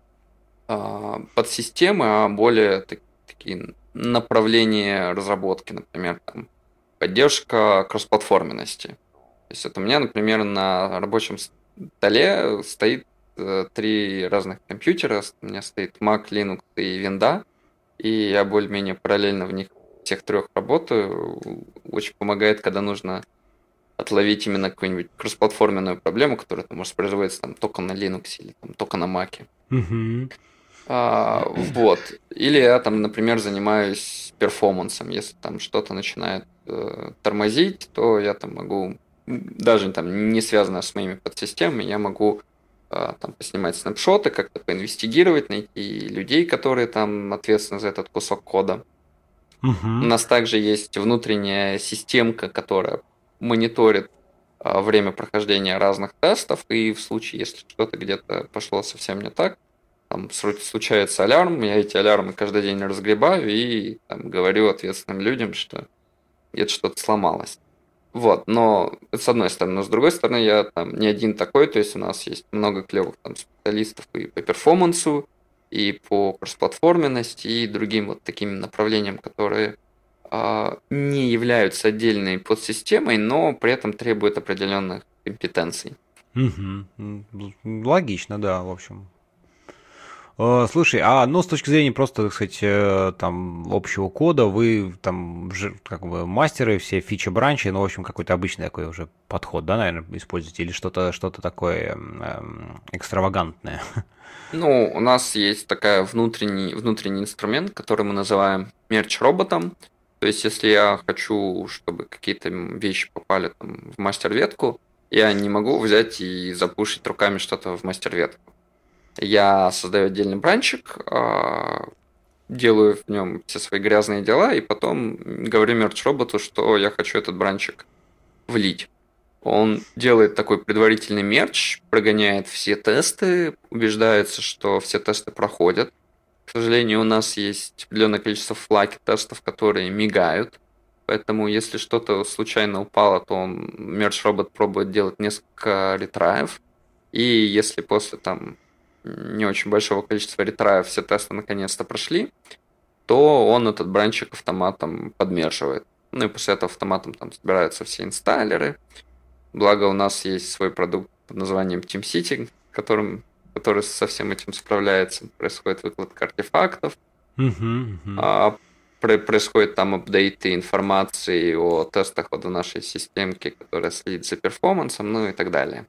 а, подсистемы, а более так- такие направления разработки, например, там, поддержка кроссплатформенности. То есть вот у меня, например, на рабочем столе стоит э, три разных компьютера. У меня стоит Mac, Linux и Windows, и я более-менее параллельно в них всех трех работаю. Очень помогает, когда нужно отловить именно какую-нибудь кроссплатформенную проблему, которая там, может производиться там, только на Linux или там, только на Mac. Мгм. А, вот. Или я там, например, занимаюсь перформансом. Если там что-то начинает э, тормозить, то я там могу, м, даже там не связано с моими подсистемами, я могу э, там поснимать снапшоты, как-то поинвестигировать, найти людей, которые там ответственны за этот кусок кода. У Мгм. нас также есть внутренняя системка, которая мониторит а, время прохождения разных тестов, и в случае, если что-то где-то пошло совсем не так, там сру- случается алярм, я эти алярмы каждый день разгребаю и там, говорю ответственным людям, что где-то что-то сломалось. Вот, но это с одной стороны, но с другой стороны, я там не один такой, то есть у нас есть много клевых там специалистов и по перформансу, и по кроссплатформенности, и другим вот таким направлениям, которые а, не являются отдельной подсистемой, но при этом требуют определенных компетенций. Мгм. М, л- Логично, да, в общем. Э, Слушай, а ну с точки зрения просто, так сказать, э, там общего кода, вы там же как бы мастеры, все фичи бранчи, ну, в общем, какой-то обычный такой уже подход, да, наверное, используете, или что-то что-то такое эм, эм, экстравагантное? Ну, у нас есть такая внутренний, внутренний инструмент, который мы называем мерч-роботом. То есть, если я хочу, чтобы какие-то м, вещи попали там, в мастер-ветку, я не могу взять и запушить руками что-то в мастер-ветку. Я создаю отдельный бранчик, а, делаю в нем все свои грязные дела, и потом говорю мерч-роботу, что я хочу этот бранчик влить. Он делает такой предварительный мерч, прогоняет все тесты, убеждается, что все тесты проходят. К сожалению, у нас есть определенное количество флаги тестов, которые мигают. Поэтому, если что-то случайно упало, то он, мерч-робот пробует делать несколько ретраев. И если после там не очень большого количества ретраев все тесты наконец-то прошли, то он этот бранчик автоматом подмерживает. Ну и после этого автоматом там собираются все инсталлеры. Благо у нас есть свой продукт под названием TeamCity, которым, который со всем этим справляется. Происходит выкладка артефактов, Мгм, мгм. а, про- происходит там апдейты информации о тестах вот в нашей системке, которая следит за перформансом, ну и так далее.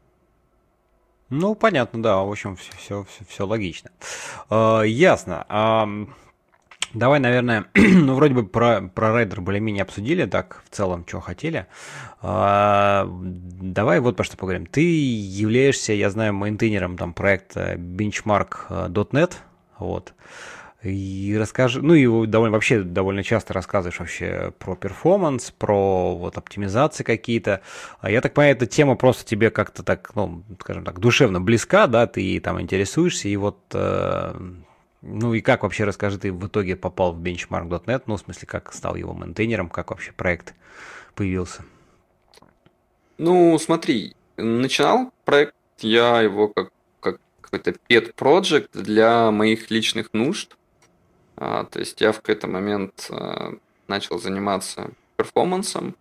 Ну, понятно, да, в общем, все, все, все, логично. Э, Ясно. Ам, Давай, наверное, ну, вроде бы про, про райдер более-менее обсудили, так, в целом, что хотели. А, давай вот про что поговорим. Ты являешься, я знаю, мейнтейнером там проекта benchmark точка нет, вот. И расскажи, ну и довольно, вообще довольно часто рассказываешь вообще про перформанс, про вот оптимизации какие-то. А я так понимаю, эта тема просто тебе как-то так, ну, скажем так, душевно близка, да, ты там интересуешься, и вот, э, ну и как вообще, расскажи, ты в итоге попал в benchmark точка нет, ну, в смысле, как стал его мейнтейнером, как вообще проект появился? Ну, смотри, начинал проект я его как, как какой-то pet project для моих личных нужд. А, то есть я в какой-то момент а, начал заниматься перформансом,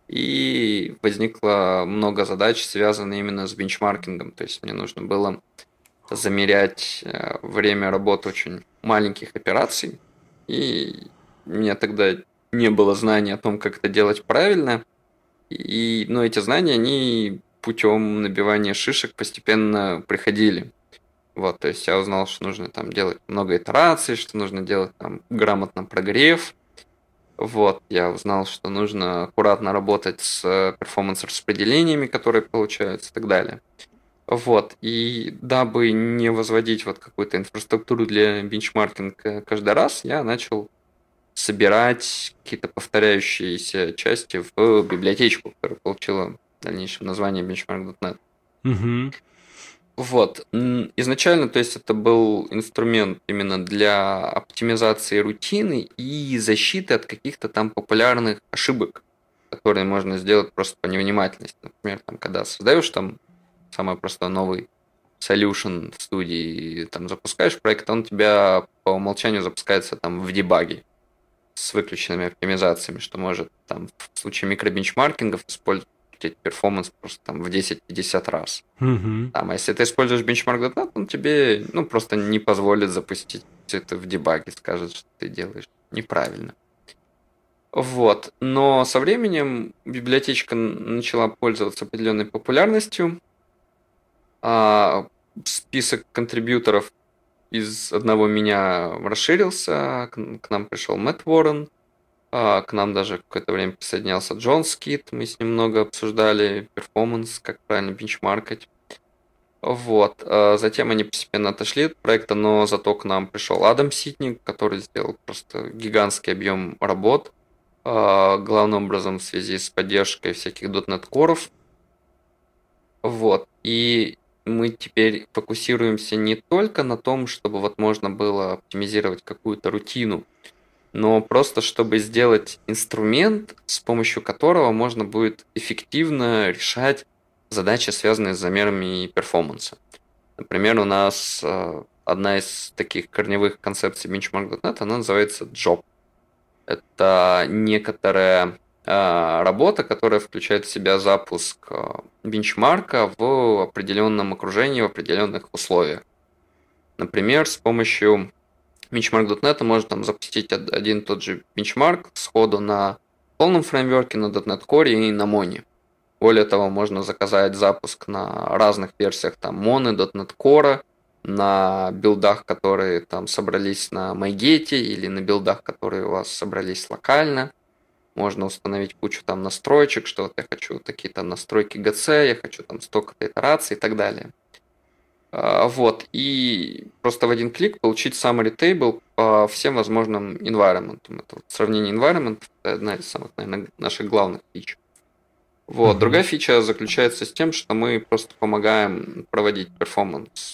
и возникло много задач, связанных именно с бенчмаркингом. То есть мне нужно было замерять э, время работы очень маленьких операций, и у меня тогда не было знаний о том, как это делать правильно. И, но эти знания, они путем набивания шишек постепенно приходили. Вот, то есть я узнал, что нужно там делать много итераций, что нужно делать там грамотно прогрев, Вот, я узнал, что нужно аккуратно работать с э, перформанс-распределениями, которые получаются и так далее. Вот, и дабы не возводить вот какую-то инфраструктуру для бенчмаркинга каждый раз, я начал собирать какие-то повторяющиеся части в библиотечку, которая получила в дальнейшем название benchmark точка нет. Угу. Вот. м, Изначально, то есть, это был инструмент именно для оптимизации рутины и защиты от каких-то там популярных ошибок, которые можно сделать просто по невнимательности. Например, там, когда создаешь там самый простой новый solution в студии, и там запускаешь проект, он у тебя по умолчанию запускается там в дебаге с выключенными оптимизациями, что может там в случае микробенчмаркингов использовать перформанс просто там в десять-пятьдесят раз. Угу. Там, а если ты используешь benchmark точка нет, он тебе ну, просто не позволит запустить все это в дебаге, скажет, что ты делаешь неправильно. Вот. Но со временем библиотечка начала пользоваться определенной популярностью, а список контрибьюторов из одного меня расширился, к нам пришел Мэтт Уоррен, к нам даже какое-то время присоединялся Джон Скит, мы с ним много обсуждали перформанс, как правильно бенчмаркать. Вот. Затем они постепенно отошли от проекта, но зато к нам пришел Адам Ситник, который сделал просто гигантский объем работ, главным образом в связи с поддержкой всяких .дот нет коров. Вот. И мы теперь фокусируемся не только на том, чтобы вот можно было оптимизировать какую-то рутину, но просто чтобы сделать инструмент, с помощью которого можно будет эффективно решать задачи, связанные с замерами перформанса. Например, у нас э, одна из таких корневых концепций benchmark точка нет, она называется job. Это некоторая э, работа, которая включает в себя запуск э, бенчмарка в определенном окружении, в определенных условиях. Например, с помощью benchmark точка нет можно там запустить один и тот же бенчмарк сходу на полном фреймворке, на .дот нет Core и на Mono. Более того, можно заказать запуск на разных версиях там Mono, .дот нет Core, на билдах, которые там собрались на MyGate, или на билдах, которые у вас собрались локально. Можно установить кучу там настроечек, что вот я хочу такие там настройки джи си, я хочу там столько-то итераций и так далее. Вот, и просто в один клик получить summary table по всем возможным environment. Это вот сравнение environment – это одна из самых, наверное, наших главных фич. Вот. Mm-hmm. Другая фича заключается с тем, что мы просто помогаем проводить перформанс,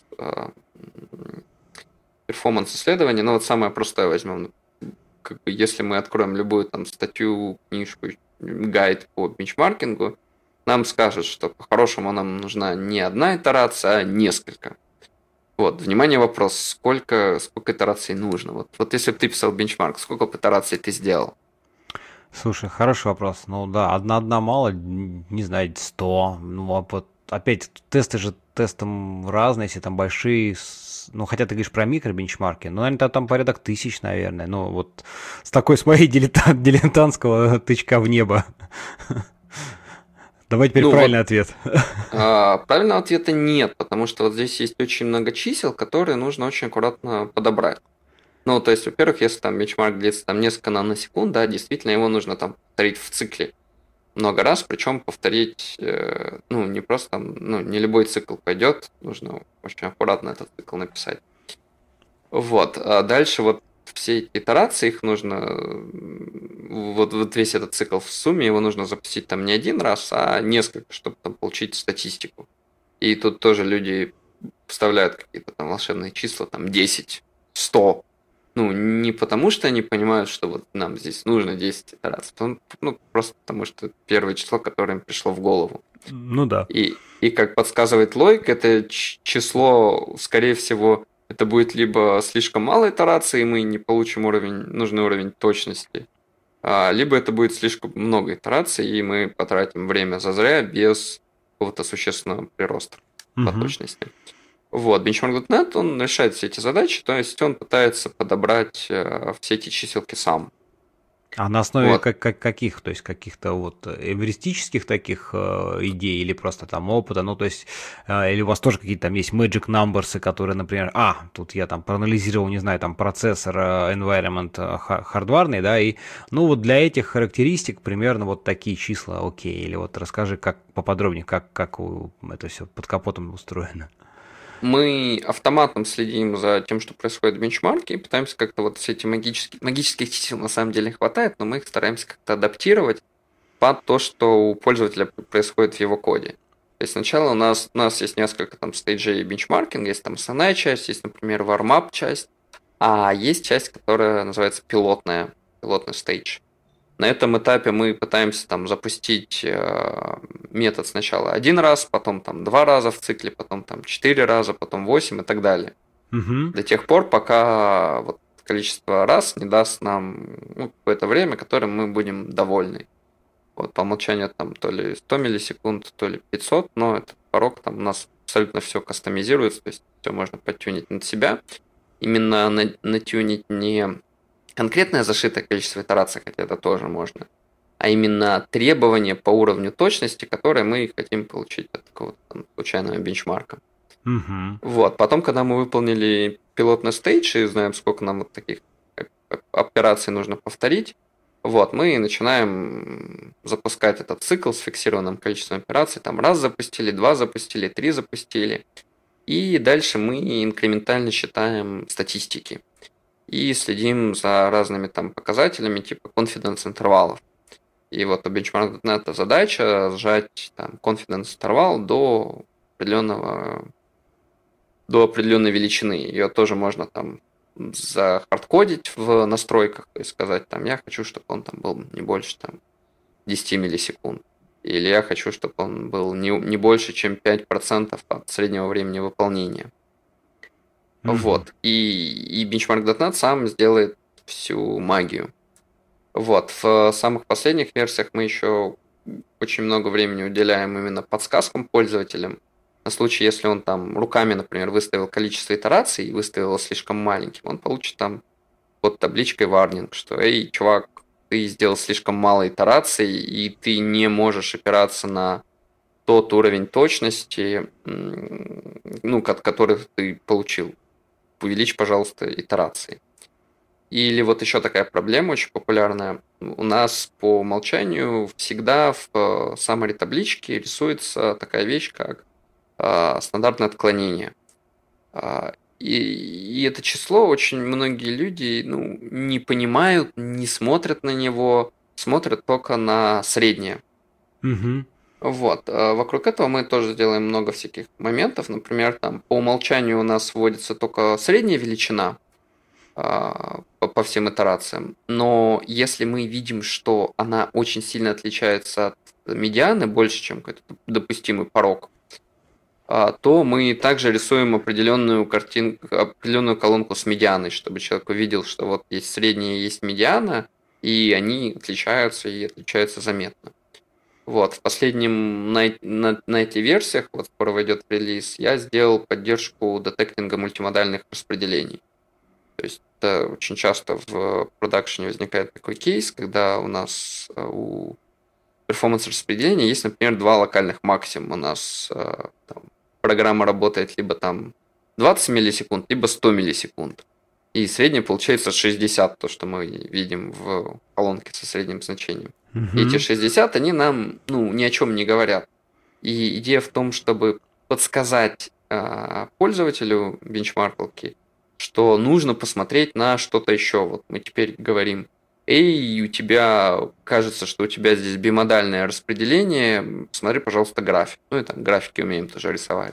перформанс исследования. Ну вот самое простое возьмем. Как бы, если мы откроем любую там статью, книжку, гайд по бенчмаркингу, нам скажут, что по-хорошему нам нужна не одна итерация, а несколько. Вот, внимание, вопрос, сколько, сколько итераций нужно? Вот, вот если бы ты писал бенчмарк, сколько бы итераций ты сделал? Слушай, хороший вопрос. Ну да, одна-одна мало, не знаю, сто. Ну, а вот опять, тесты же тестом разные, если там большие, ну, хотя ты говоришь про микробенчмарки, ну, наверное, там порядок тысяч, наверное. Ну, вот с такой, с моей дилетант, дилетантского тычка в небо. Давай теперь ну, правильный вот, ответ. А, правильного ответа нет, потому что вот здесь есть очень много чисел, которые нужно очень аккуратно подобрать. Ну, то есть, во-первых, если там бенчмарк длится там несколько наносекунд, да, действительно его нужно там повторить в цикле много раз, причем повторить, э, ну, не просто там, ну, не любой цикл пойдет, нужно очень аккуратно этот цикл написать. Вот, а дальше вот все эти итерации, их нужно, вот, вот весь этот цикл в сумме, его нужно запустить там не один раз, а несколько, чтобы там получить статистику. И тут тоже люди вставляют какие-то там волшебные числа, там десять, сто. Ну, не потому что они понимают, что вот нам здесь нужно десять итераций, ну, просто потому что первое число, которое им пришло в голову. Ну да. И, и как подсказывает логика, это число, скорее всего, это будет либо слишком мало итераций, и мы не получим уровень, нужный уровень точности, либо это будет слишком много итераций, и мы потратим время зазря без какого-то существенного прироста угу. по точности. Вот, benchmark точка нет, он решает все эти задачи, то есть он пытается подобрать все эти чиселки сам. А на основе Вот. как, как, каких, то есть каких-то вот эвристических таких э, идей или просто там опыта, ну то есть, э, или у вас тоже какие-то там есть magic numbers, которые, например, а, тут я там проанализировал, не знаю, там процессор, э, environment э, ха- хардварный, да, и ну вот для этих характеристик примерно вот такие числа, окей, или вот расскажи как поподробнее, как, как у- это все под капотом устроено. Мы автоматом следим за тем, что происходит в бенчмарке, и пытаемся как-то вот все эти магические... Магических чисел на самом деле хватает, но мы их стараемся как-то адаптировать под то, что у пользователя происходит в его коде. То есть сначала у нас, у нас есть несколько там стейджей бенчмаркинга, есть там основная часть, есть, например, warm-up часть, а есть часть, которая называется пилотная, пилотный стейдж. На этом этапе мы пытаемся там запустить э, метод сначала один раз, потом там два раза в цикле, потом там четыре раза, потом восемь и так далее. Угу. До тех пор, пока вот количество раз не даст нам ну, какое-то время, которым мы будем довольны. Вот по умолчанию там то ли сто миллисекунд, то ли пятьсот, но этот порог там у нас абсолютно все кастомизируется, то есть все можно подтюнить над себя. Именно на- натюнить не конкретное зашитое количество итераций, хотя это тоже можно, а именно требования по уровню точности, которые мы хотим получить от какого-то там случайного бенчмарка. Угу. Вот. Потом, когда мы выполнили пилотный стейдж и знаем, сколько нам вот таких операций нужно повторить, вот, мы начинаем запускать этот цикл с фиксированным количеством операций. Там раз запустили, два запустили, три запустили. И дальше мы инкрементально считаем статистики. И следим за разными там показателями типа confidence интервалов. И вот у benchmark точка нет задача сжать там confidence интервал до определенного до определенной величины. Ее тоже можно там захардкодить в настройках, то есть сказать там я хочу, чтобы он там был не больше там десять миллисекунд. Или я хочу, чтобы он был не, не больше, чем пять процентов от среднего времени выполнения. Угу. Вот. И, и benchmark точка нет сам сделает всю магию. Вот. В самых последних версиях мы еще очень много времени уделяем именно подсказкам пользователям. На случай, если он там руками, например, выставил количество итераций и выставил его слишком маленьким, он получит там под табличкой warning, что «Эй, чувак, ты сделал слишком мало итераций, и ты не можешь опираться на тот уровень точности, ну, который ты получил. Увеличь, пожалуйста, итерации». Или вот еще такая проблема очень популярная. У нас по умолчанию всегда в summary табличке рисуется такая вещь, как э, стандартное отклонение. Э, и, и это число очень многие люди ну, не понимают, не смотрят на него, смотрят только на среднее. Угу. Вот. А вокруг этого мы тоже сделаем много всяких моментов. Например, там по умолчанию у нас вводится только средняя величина по, по всем итерациям. Но если мы видим, что она очень сильно отличается от медианы, больше, чем какой-то допустимый порог, то мы также рисуем определенную картинку, определенную колонку с медианой, чтобы человек увидел, что вот есть средняя, есть медиана, и они отличаются и отличаются заметно. Вот, в последнем на, на, на этих версиях, вот скоро войдет в релиз, я сделал поддержку детектинга мультимодальных распределений. То есть это очень часто в продакшене возникает такой кейс, когда у нас у перформанс-распределения есть, например, два локальных максимума. У нас там, программа работает либо там двадцать миллисекунд, либо сто миллисекунд. И среднее получается шестьдесят, то, что мы видим в колонке со средним значением. Угу. И эти шестьдесят, они нам ну, ни о чем не говорят. И идея в том, чтобы подсказать э, пользователю бенчмаркалки, что нужно посмотреть на что-то еще. Вот мы теперь говорим, эй, у тебя кажется, что у тебя здесь бимодальное распределение, смотри, пожалуйста, график. Ну и там графики умеем тоже рисовать.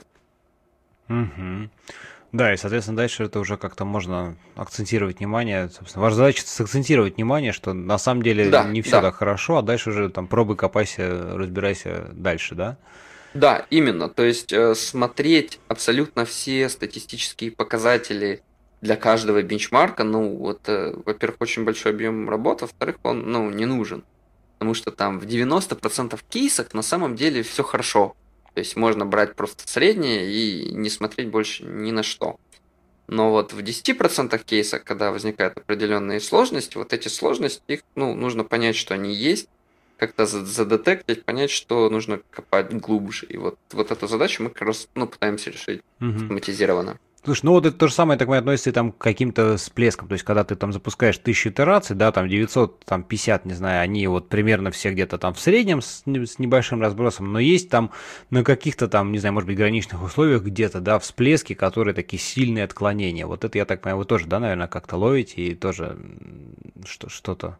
Угу. Да, и, соответственно, дальше это уже как-то можно акцентировать внимание. Собственно, ваша задача сакцентировать внимание, что на самом деле да, не все да. так хорошо, а дальше уже там пробуй, копайся, разбирайся дальше, да? Да, именно. То есть э, смотреть абсолютно все статистические показатели для каждого бенчмарка, ну, вот, э, во-первых, очень большой объем работы, во-вторых, он, ну, не нужен. Потому что там в девяносто процентов кейсах на самом деле все хорошо. То есть можно брать просто среднее и не смотреть больше ни на что. Но вот в десяти процентах кейсов, когда возникают определенные сложности, вот эти сложности, их, ну, нужно понять, что они есть, как-то за- задетектить, понять, что нужно копать глубже. И вот, вот эту задачу мы как раз, ну, пытаемся решить Мгм. автоматизированно. Слушай, ну вот это то же самое, так понимаю, относится и там к каким-то всплескам. То есть, когда ты там запускаешь тысячу итераций, да, там девятьсот пятьдесят, не знаю, они вот примерно все где-то там в среднем с, не- с небольшим разбросом, но есть там на каких-то там, не знаю, может быть, граничных условиях где-то, да, всплески, которые такие сильные отклонения. Вот это, я так понимаю, вы тоже, да, наверное, как-то ловите и тоже м, что- что-то.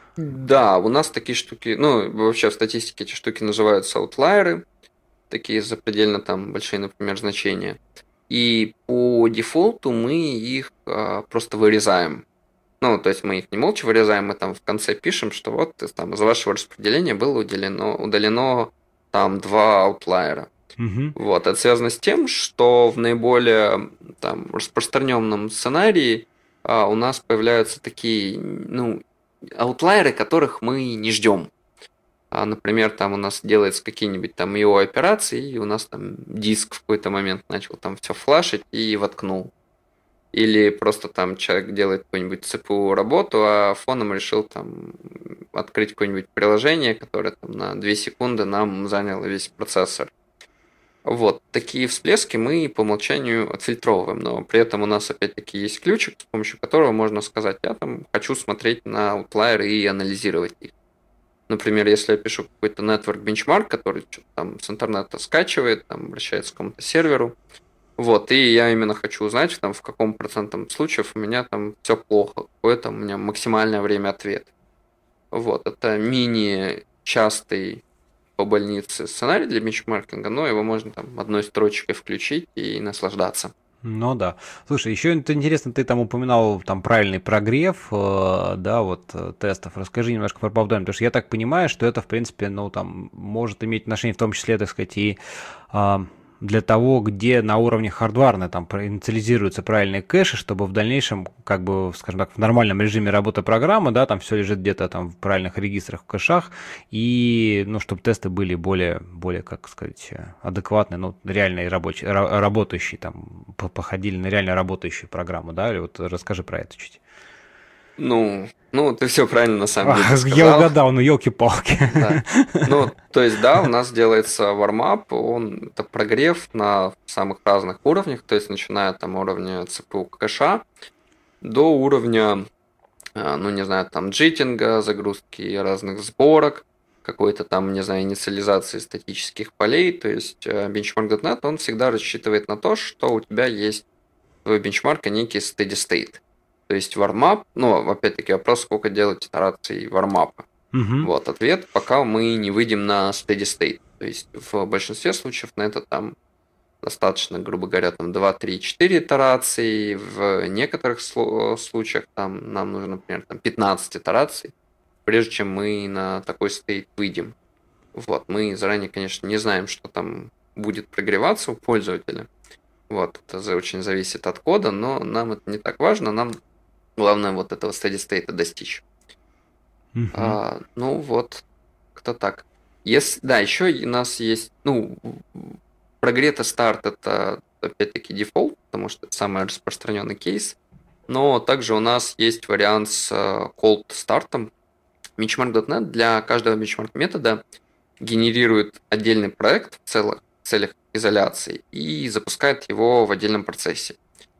Да, у нас такие штуки, ну, вообще в статистике эти штуки называются аутлайеры, такие запредельно там большие, например, значения. И по дефолту мы их а, просто вырезаем. Ну, то есть мы их не молча вырезаем, мы там в конце пишем, что вот там из вашего распределения было удалено, удалено там два аутлайера. Мгм. Вот, это связано с тем, что в наиболее там распространенном сценарии а, у нас появляются такие, ну, аутлайеры, которых мы не ждем. А, например, там у нас делается какие-нибудь там I O-операции, и у нас там диск в какой-то момент начал там все флашить и воткнул. Или просто там человек делает какую-нибудь C P U работу, а фоном решил там открыть какое-нибудь приложение, которое там на две секунды нам заняло весь процессор. Вот, такие всплески мы по умолчанию отфильтровываем, но при этом у нас опять-таки есть ключик, с помощью которого можно сказать, я там хочу смотреть на аутлайеры и анализировать их. Например, если я пишу какой-то network benchmark, который что-то там с интернета скачивает, там обращается к какому-то серверу, вот, и я именно хочу узнать, там, в каком процентном случаев у меня там все плохо, какое там у меня максимальное время ответа. Вот, это мини частый по больнице сценарий для бенчмаркинга, но его можно там одной строчкой включить и наслаждаться. Ну да. Слушай, еще это интересно, ты там упоминал там правильный прогрев, э, да, вот э, тестов. Расскажи немножко про Pubdome, потому что я так понимаю, что это, в принципе, ну там может иметь отношение в том числе, так сказать, и а, для того, где на уровне хардварно там про- инициализируются правильные кэши, чтобы в дальнейшем, как бы, скажем так, в нормальном режиме работы программы, да, там все лежит где-то там в правильных регистрах, в кэшах, и, ну, чтобы тесты были более, более, как сказать, э, адекватные, ну, реальные рабочие, ра- работающие, там, по- походили на реально работающую программу, да, или вот расскажи про это чуть. Ну, ну, ты все правильно на самом деле Ах, я сказал. угадал, ну, елки-палки. Да. Ну, то есть, да, у нас делается вармап, он это прогрев на самых разных уровнях, то есть, начиная там уровня C P U кэша до уровня, а, ну, не знаю, там джитинга, загрузки разных сборок, какой-то там, не знаю, инициализации статических полей. То есть э, benchmark точка нет, он всегда рассчитывает на то, что у тебя есть твой бенчмарк, а некий steady state. То есть вармап, ну, опять-таки вопрос, сколько делать итераций вармапа. Мгм. Вот, ответ, пока мы не выйдем на steady state. То есть в большинстве случаев на это там достаточно, грубо говоря, там два, три, четыре итерации. В некоторых сло- случаях там нам нужно, например, там пятнадцать итераций, прежде чем мы на такой стейт выйдем. Вот, мы заранее, конечно, не знаем, что там будет прогреваться у пользователя. Вот, это за- очень зависит от кода, но нам это не так важно, нам главное вот этого steady state достичь. Мгм. А, ну вот, как-то так. Если, да, еще у нас есть, ну, прогрето старт это опять-таки дефолт, потому что это самый распространенный кейс. Но также у нас есть вариант с э, cold стартом. benchmark точка нет для каждого benchmark метода генерирует отдельный проект в целых целях изоляции и запускает его в отдельном процессе.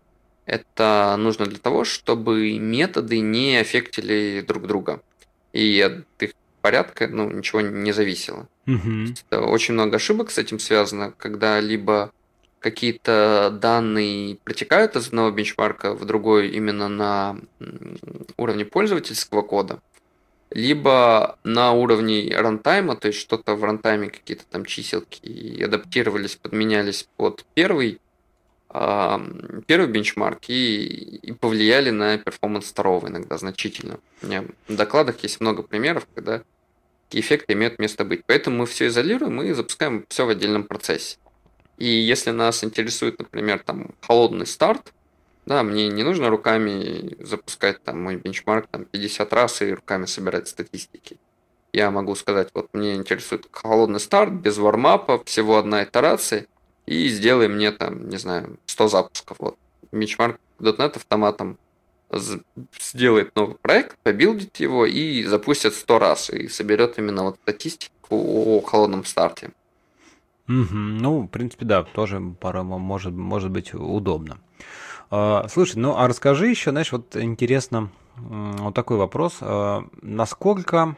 Это нужно для того, чтобы методы не аффектили друг друга. И от их порядка, ну, ничего не зависело. Мгм. Это очень много ошибок с этим связано, когда либо какие-то данные протекают из одного бенчмарка в другой именно на м, уровне пользовательского кода, либо на уровне рантайма, то есть что-то в рантайме, какие-то там чиселки и адаптировались, подменялись под первый, а, первый бенчмарк и, и повлияли на перформанс второго иногда значительно. У меня в докладах есть много примеров, когда такие эффекты имеют место быть. Поэтому мы все изолируем и запускаем все в отдельном процессе. И если нас интересует, например, там холодный старт, да, мне не нужно руками запускать там мой бенчмарк там пятьдесят раз и руками собирать статистики. Я могу сказать, вот мне интересует холодный старт, без вармапа, всего одна итерация, и сделай мне там, не знаю, сто запусков. Вот. бенчмарк .точка нет автоматом сделает новый проект, побилдит его и запустит сто раз, и соберет именно вот статистику о холодном старте. Угу. Ну, в принципе, да, тоже порой может, может быть удобно. А, слушай, ну а расскажи еще, знаешь, вот интересно, вот такой вопрос. А, насколько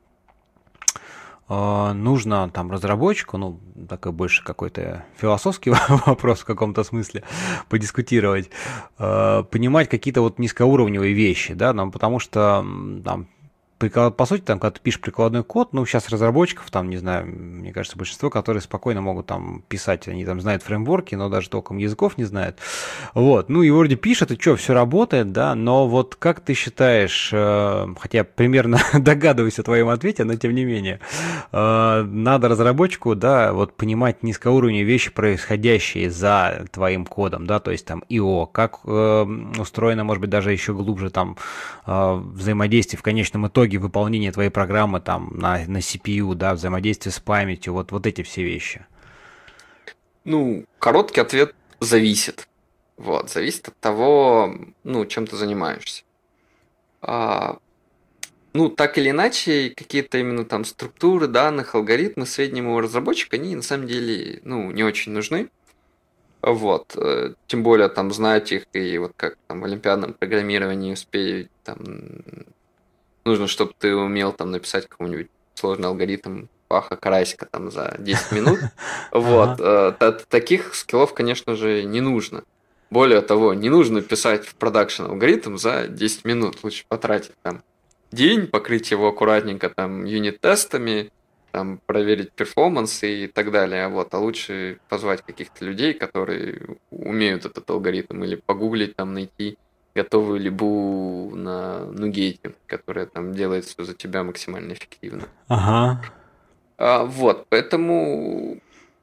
а, нужно там разработчику, ну, такой больше какой-то философский вопрос в каком-то смысле, подискутировать, а, понимать какие-то вот низкоуровневые вещи, да, ну, потому что там, приклад, по сути, там, когда ты пишешь прикладной код, ну, сейчас разработчиков, там, не знаю, мне кажется, большинство, которые спокойно могут там писать, они там знают фреймворки, но даже толком языков не знают. Вот, ну, и вроде пишет, и что, все работает, да, но вот как ты считаешь, э, хотя примерно догадываюсь о твоем ответе, но тем не менее, э, надо разработчику, да, вот понимать низкоуровневые вещи, происходящие за твоим кодом, да, то есть там ай о, как э, устроено, может быть, даже еще глубже там э, взаимодействие в конечном итоге выполнения твоей программы там на, на си пи ю, да, взаимодействие с памятью, вот, вот эти все вещи? Ну, короткий ответ – зависит. Вот, зависит от того, ну, чем ты занимаешься. А, ну, так или иначе, какие-то именно там структуры данных, алгоритмы среднему разработчику, они на самом деле, ну, не очень нужны. Вот, тем более там знать их и вот как там в олимпиадном программировании успеть там. Нужно, чтобы ты умел там написать какой-нибудь сложный алгоритм Паха Карасика там за десять минут. Вот. Таких скиллов, конечно же, не нужно. Более того, не нужно писать в продакшн алгоритм за десять минут. Лучше потратить там день, покрыть его аккуратненько там юнит-тестами, там проверить перформанс и так далее. Вот. А лучше позвать каких-то людей, которые умеют этот алгоритм, или погуглить, там найти готовую либу на нугете, которая там делает все за тебя максимально эффективно. Ага. А, вот, поэтому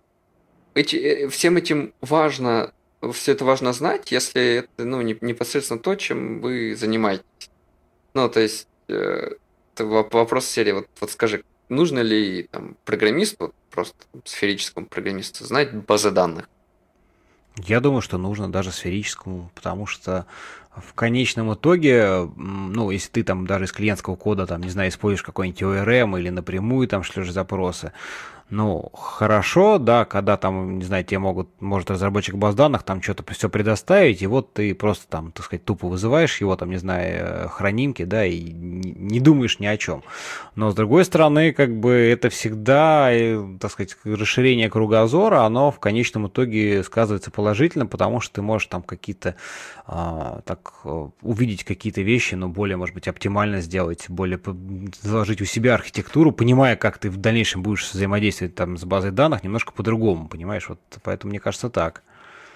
эти, всем этим важно, все это важно знать, если это, ну, не, непосредственно то, чем вы занимаетесь. Ну, то есть, э, это вопрос серии, вот, вот скажи, нужно ли там программисту, просто там, сферическому программисту, знать базы данных? Я думаю, что нужно даже сферическому, потому что в конечном итоге, ну, если ты там даже из клиентского кода, там, не знаю, используешь какой-нибудь о эр эм или напрямую там шлешь запросы, ну, хорошо, да, когда там, не знаю, тебе могут, может разработчик баз данных там что-то все предоставить, и вот ты просто там, так сказать, тупо вызываешь его, там, не знаю, хранимки, да, и не думаешь ни о чем. Но, с другой стороны, как бы это всегда, так сказать, расширение кругозора, оно в конечном итоге сказывается положительно, потому что ты можешь там какие-то, а, так, увидеть какие-то вещи, но более, может быть, оптимально сделать, более заложить у себя архитектуру, понимая, как ты в дальнейшем будешь взаимодействовать там с базой данных немножко по-другому, понимаешь, вот поэтому мне кажется так.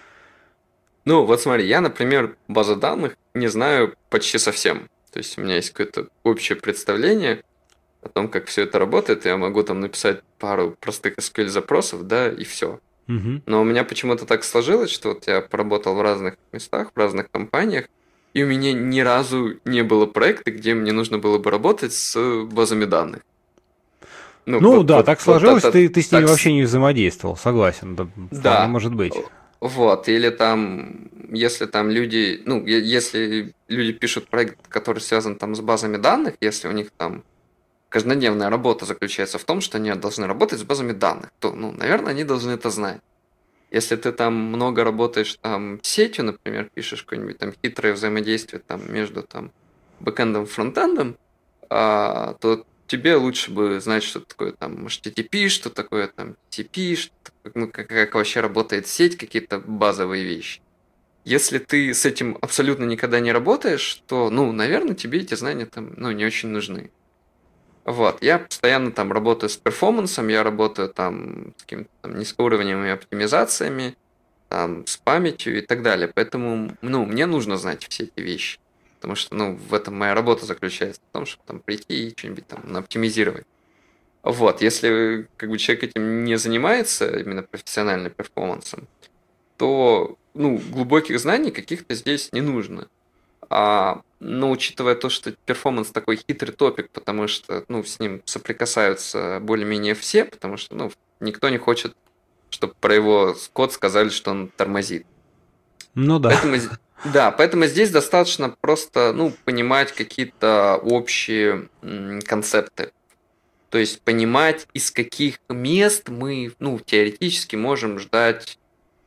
Ну, вот смотри, я, например, базы данных не знаю почти совсем. То есть у меня есть какое-то общее представление о том, как все это работает. Я могу там написать пару простых эс ку эль-запросов, да, и все. Угу. Но у меня почему-то так сложилось, что вот я поработал в разных местах, в разных компаниях, и у меня ни разу не было проекта, где мне нужно было бы работать с базами данных. Ну, ну вот, да, вот, так сложилось, вот, ты, ты с ними так... вообще не взаимодействовал, согласен, да, да, может быть. Вот, или там, если там люди, ну, если люди пишут проект, который связан там с базами данных, если у них там каждодневная работа заключается в том, что они должны работать с базами данных, то, ну, наверное, они должны это знать. Если ты там много работаешь там сетью, например, пишешь какое-нибудь там хитрое взаимодействие там между там бэкэндом и фронтендом, а, то тебе лучше бы знать, что такое там эйч ти ти пи, что такое там ти си пи, что такое, ну, как, как вообще работает сеть, какие-то базовые вещи. Если ты с этим абсолютно никогда не работаешь, то, ну, наверное, тебе эти знания там, ну, не очень нужны. Вот, я постоянно там работаю с перформансом, я работаю там с какими-то там низкоуровневыми оптимизациями, там, с памятью и так далее. Поэтому, ну, мне нужно знать все эти вещи. Потому что, ну, в этом моя работа заключается в том, чтобы там прийти и что-нибудь там оптимизировать. Вот, если как бы человек этим не занимается, именно профессионально перформансом, то, ну, глубоких знаний каких-то здесь не нужно. А, но учитывая то, что перформанс такой хитрый топик, потому что, ну, с ним соприкасаются более-менее все, потому что, ну, никто не хочет, чтобы про его код сказали, что он тормозит. Ну да. Поэтому, Да, поэтому здесь достаточно просто, ну, понимать какие-то общие м, концепты. То есть понимать, из каких мест мы, ну, теоретически можем ждать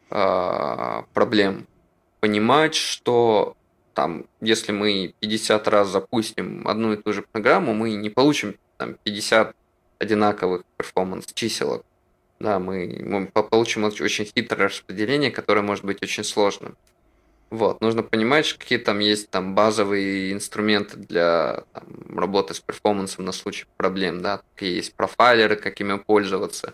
а, проблем. Понимать, что там, если мы пятьдесят раз запустим одну и ту же программу, мы не получим там пятьдесят одинаковых перформанс-чиселок. Да, мы, мы по- получим оч- очень хитрое распределение, которое может быть очень сложным. Вот, нужно понимать, что какие там есть там базовые инструменты для там, работы с перформансом на случай проблем, да, какие есть профайлеры, как ими пользоваться,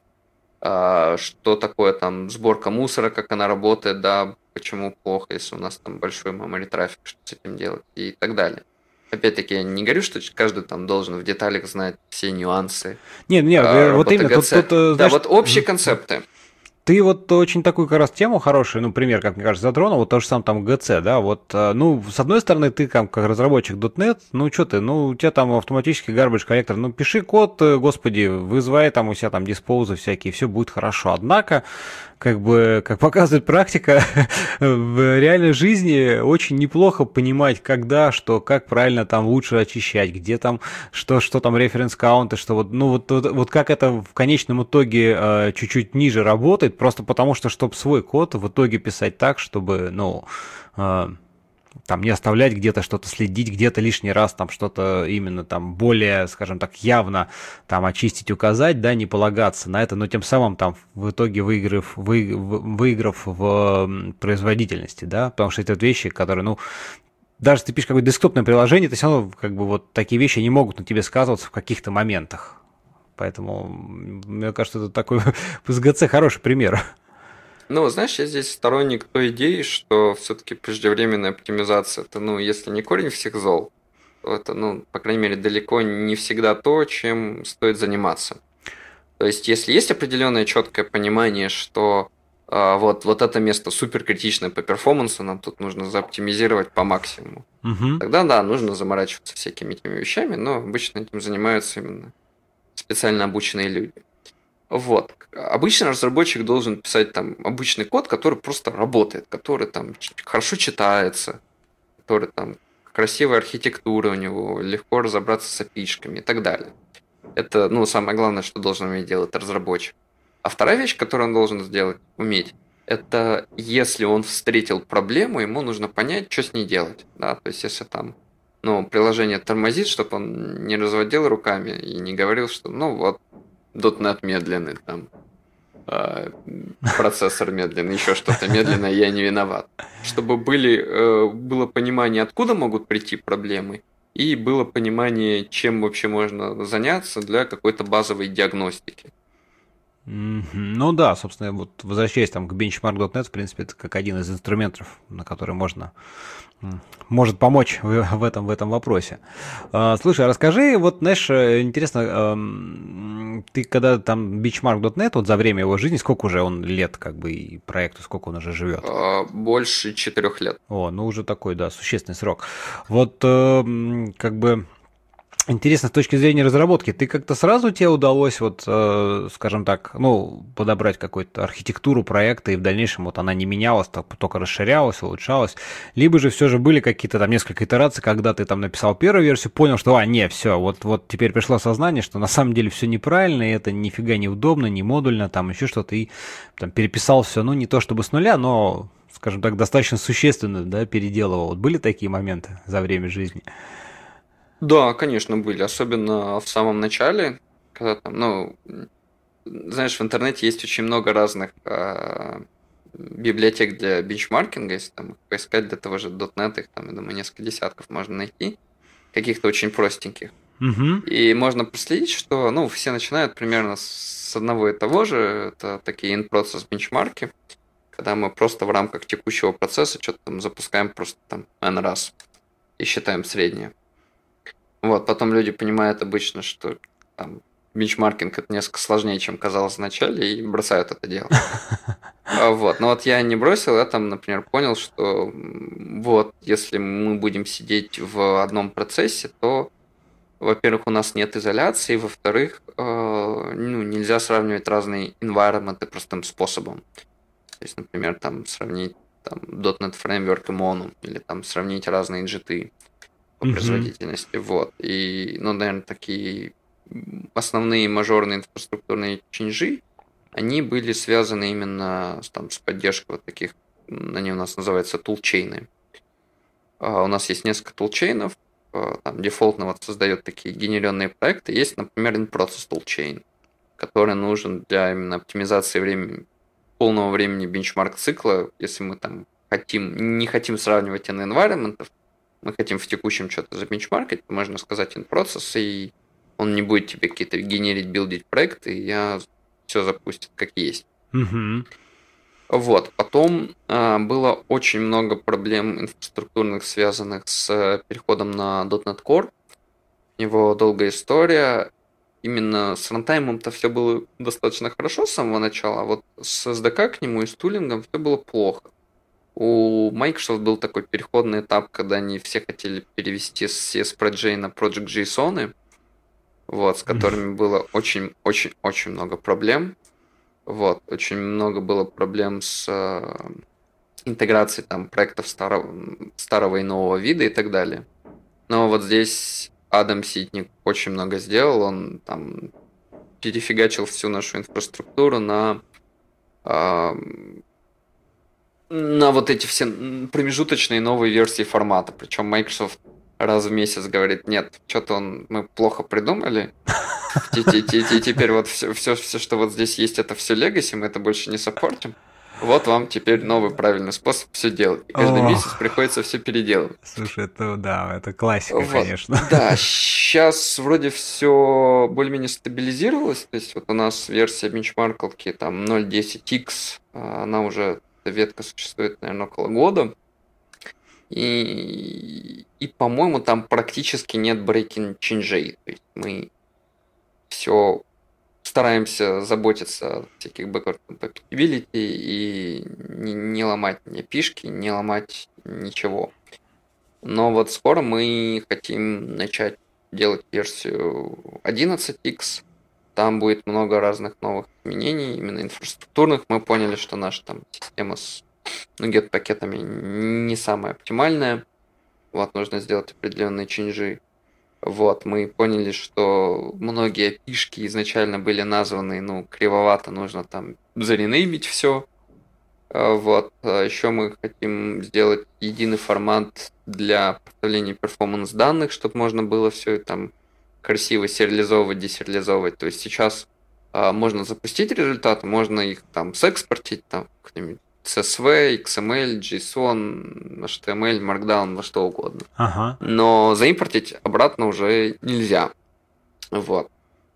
а, что такое там сборка мусора, как она работает, да, почему плохо, если у нас там большой memory трафик, что с этим делать и так далее. Опять-таки, я не говорю, что каждый там должен в деталях знать все нюансы Нет, нет, а, э, вот работы именно, тут, ГЦ. тут, э, Да, знаешь, вот общие мгм. концепты. Ты вот очень такую как раз тему хорошую, ну, пример, как мне кажется, затронул, вот то же самое там джи си, да, вот, э, ну, с одной стороны, ты как, как разработчик .дот нет, ну, что ты, ну, у тебя там автоматический garbage коллектор, ну, пиши код, э, господи, вызывай там у себя там диспоузы всякие, все будет хорошо, однако, как бы, как показывает практика, в реальной жизни очень неплохо понимать, когда, что, как правильно там лучше очищать, где там, что, что там референс-каунты, что вот, ну, вот, вот, вот как это в конечном итоге э, чуть-чуть ниже работает, просто потому что, чтобы свой код в итоге писать так, чтобы, ну, э, там не оставлять где-то что-то, следить где-то лишний раз, там что-то именно там более, скажем так, явно там очистить, указать, да, не полагаться на это, но тем самым там в итоге выиграв, вы, выиграв в производительности, да, потому что это вот вещи, которые, ну, даже если ты пишешь какое-то десктопное приложение, то все равно как бы вот такие вещи не могут на тебе сказываться в каких-то моментах. Поэтому, мне кажется, это такой с джи си хороший пример. Ну, знаешь, я здесь сторонник той идеи, что все-таки преждевременная оптимизация это, ну, если не корень всех зол, то это, ну, по крайней мере, далеко не всегда то, чем стоит заниматься. То есть, если есть определенное четкое понимание, что а, вот, вот это место супер критичное по перформансу, нам тут нужно заоптимизировать по максимуму, Угу. тогда да, нужно заморачиваться всякими этими вещами, но обычно этим занимаются именно специально обученные люди. Вот. Обычно разработчик должен писать там обычный код, который просто работает, который там ч- хорошо читается, который там красивая архитектура у него, легко разобраться с опишками и так далее. Это, ну, самое главное, что должен уметь делать разработчик. А вторая вещь, которую он должен сделать, уметь, это если он встретил проблему, ему нужно понять, что с ней делать. Да? То есть, если там ну, приложение тормозит, чтобы он не разводил руками и не говорил, что ну вот .дот нет медленный, там, а, процессор медленный, еще что-то медленное, я не виноват. Чтобы были, э, было понимание, откуда могут прийти проблемы, и было понимание, чем вообще можно заняться для какой-то базовой диагностики. Мгм. Ну да, собственно, вот возвращаясь там к benchmark точка нет, в принципе, это как один из инструментов, на который можно м, может помочь в, в этом в этом вопросе. А, слушай, а расскажи, вот знаешь, э, интересно, эм, ты когда там benchmark точка нет, вот за время его жизни, сколько уже он лет, как бы, и проекту, сколько он уже живет? А, Больше четырех лет. О, ну уже такой, да, существенный срок. Вот, эм, как бы. Интересно, с точки зрения разработки, ты как-то сразу тебе удалось, вот, э, скажем так, ну, подобрать какую-то архитектуру проекта, и в дальнейшем вот она не менялась, так- только расширялась, улучшалась, либо же все же были какие-то там несколько итераций, когда ты там написал первую версию, понял, что, а, не, все, вот, вот теперь пришло сознание, что на самом деле все неправильно, и это нифига не удобно, не модульно, там еще что-то, и там переписал все, ну, не то чтобы с нуля, но, скажем так, достаточно существенно, да, переделывал. Вот были такие моменты за время жизни? Да, конечно, были, особенно в самом начале, когда там, ну, знаешь, в интернете есть очень много разных а, библиотек для бенчмаркинга, если там их поискать для того же .дот нет, их там, я думаю, несколько десятков можно найти, каких-то очень простеньких. Угу. И можно проследить, что, ну, все начинают примерно с одного и того же, это такие in-process бенчмарки, когда мы просто в рамках текущего процесса что-то там запускаем просто там n раз и считаем среднее. Вот, потом люди понимают обычно, что там бенчмаркинг это несколько сложнее, чем казалось вначале, и бросают это дело. А Вот, но вот я не бросил, я там, например, понял, что м, вот, если мы будем сидеть в одном процессе, то, во-первых, у нас нет изоляции, во-вторых, э, ну, нельзя сравнивать разные environment простым способом. То есть, например, там сравнить там .дот нет Framework и Mono, или там сравнить разные джи ти по Мгм. производительности. Вот. И, ну, наверное, такие основные мажорные инфраструктурные ченджи, они были связаны именно с, там, с поддержкой вот таких, они у нас называются тулчейны. А, У нас есть несколько тулчейнов, а, там дефолтно вот создает такие генерированные проекты. Есть, например, in-process toolchain, который нужен для именно оптимизации времени, полного времени бенчмарк цикла, если мы там хотим, не хотим сравнивать n environment, мы хотим в текущем что-то забенчмаркать, то можно сказать in-process, и он не будет тебе какие-то генерить, билдить проекты, и я все запустит как есть. Мгм. Вот. Потом а, было очень много проблем инфраструктурных, связанных с э, переходом на .дот нет Core. У него долгая история. Именно с рантаймом-то все было достаточно хорошо с самого начала, а вот с эс ди кей к нему и с тулингом все было плохо. У Microsoft был такой переходный этап, когда они все хотели перевести с си эс-Project на Project JSON, вот, с которыми было очень-очень-очень много проблем. Вот, очень много было проблем с э, интеграцией там проектов старого, старого и нового вида и так далее. Но вот здесь Адам Ситник очень много сделал, он там перефигачил всю нашу инфраструктуру на, а, на вот эти все промежуточные новые версии формата. Причем Microsoft раз в месяц говорит, нет, что-то он, мы плохо придумали, теперь вот все, все, все, что вот здесь есть, это все Legacy, мы это больше не саппортим. Вот вам теперь новый правильный способ все делать. И каждый Ох. месяц приходится все переделывать. Слушай, это да, это классика, Вот. конечно. Да, сейчас вроде все более-менее стабилизировалось. То есть вот у нас версия бенчмаркалки там ноль точка десять икс, она уже, эта ветка существует, наверное, около года. И, и по-моему, там практически нет breaking change. То есть мы все стараемся заботиться о всяких backward compatibility и не, не ломать ни пишки, не ломать ничего. Но вот скоро мы хотим начать делать версию одиннадцать икс. Там будет много разных новых изменений, именно инфраструктурных. Мы поняли, что наша там система с нугет пакетами не самая оптимальная. Вот, нужно сделать определенные ченджи. Вот, мы поняли, что многие пишки изначально были названы, ну, кривовато, нужно там заренеймить все. Вот, еще мы хотим сделать единый формат для поставления перформанс данных, чтобы можно было все там красиво сериализовывать, десериализовывать. То есть сейчас а, можно запустить результаты, можно их там сэкспортить, там, какой-нибудь си эс ви, икс эм эль, JSON, эйч ти эм эль, Markdown, во что угодно. Ага. Но заимпортить обратно уже нельзя. Вот.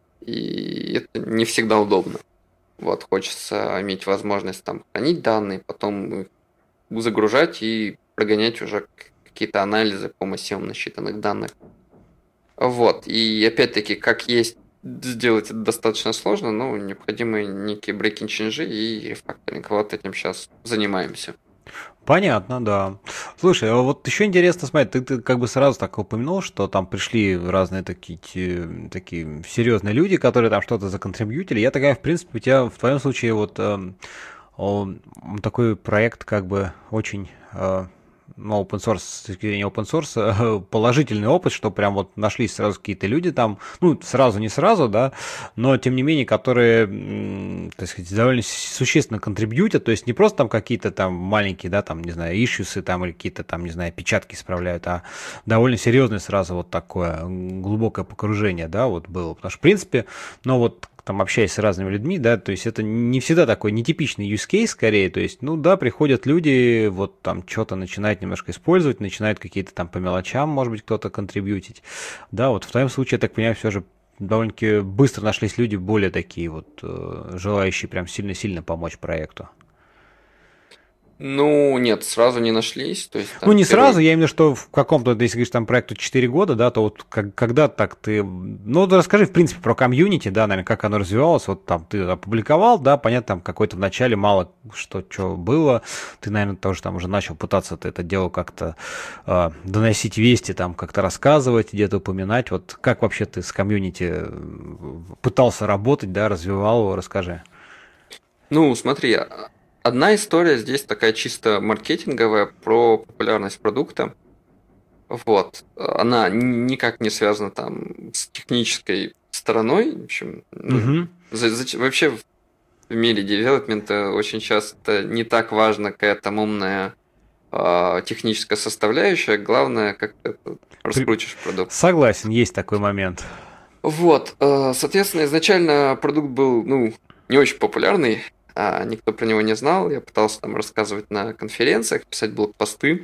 И это не всегда удобно. Вот, хочется иметь возможность там хранить данные, потом их загружать и прогонять уже какие-то анализы по массивам насчитанных данных. Вот, и опять-таки, как есть, сделать это достаточно сложно, но необходимы некие breaking change и рефакторинг. Вот этим сейчас занимаемся. Понятно, да. Слушай, а вот еще интересно, смотри, ты, ты как бы сразу так упомянул, что там пришли разные такие, те- такие серьезные люди, которые там что-то законтрибьютили. Я такая, в принципе, у тебя в твоем случае вот эм, о, такой проект как бы очень э, ну, open source, с точки зрения open source, положительный опыт, что прям вот нашлись сразу какие-то люди там, ну, сразу, не сразу, да, но тем не менее, которые, м, так сказать, довольно существенно контрибьютят, то есть не просто там какие-то там маленькие, да, там, не знаю, ишьюсы там или какие-то там, не знаю, печатки исправляют, а довольно серьезное сразу вот такое глубокое погружение, да, вот было, потому что, в принципе, ну, вот там общаясь с разными людьми, да, то есть это не всегда такой нетипичный use case скорее, то есть, ну да, приходят люди, вот там что-то начинают немножко использовать, начинают какие-то там по мелочам, может быть, кто-то контрибьютить, да, вот в твоем случае, я так понимаю, все же довольно-таки быстро нашлись люди более такие вот, э, желающие прям сильно-сильно помочь проекту. Ну, нет, сразу не нашлись. То есть, там, Ну, не первый... сразу, я именно что в каком-то, если говоришь, там проекту четыре года, да, то вот как, когда так ты... Ну, вот расскажи, в принципе, про комьюнити, да, наверное, как оно развивалось. Вот там ты опубликовал, да, понятно, там какой-то в начале мало что, что было. Ты, наверное, тоже там уже начал пытаться ты это дело как-то э, доносить вести, там как-то рассказывать, где-то упоминать. Вот как вообще ты с комьюнити пытался работать, да, развивал его, расскажи. Ну, смотри, одна история здесь такая чисто маркетинговая про популярность продукта. Вот. Она никак не связана там с технической стороной. В общем, ну, Угу. за- за- вообще в мире девелопмента очень часто не так важна какая-то умная а, техническая составляющая. Главное, как ты это раскрутишь продукт. Согласен, есть такой момент. Вот, э, соответственно, изначально продукт был, ну, не очень популярный, а никто про него не знал. Я пытался там рассказывать на конференциях, писать блокпосты.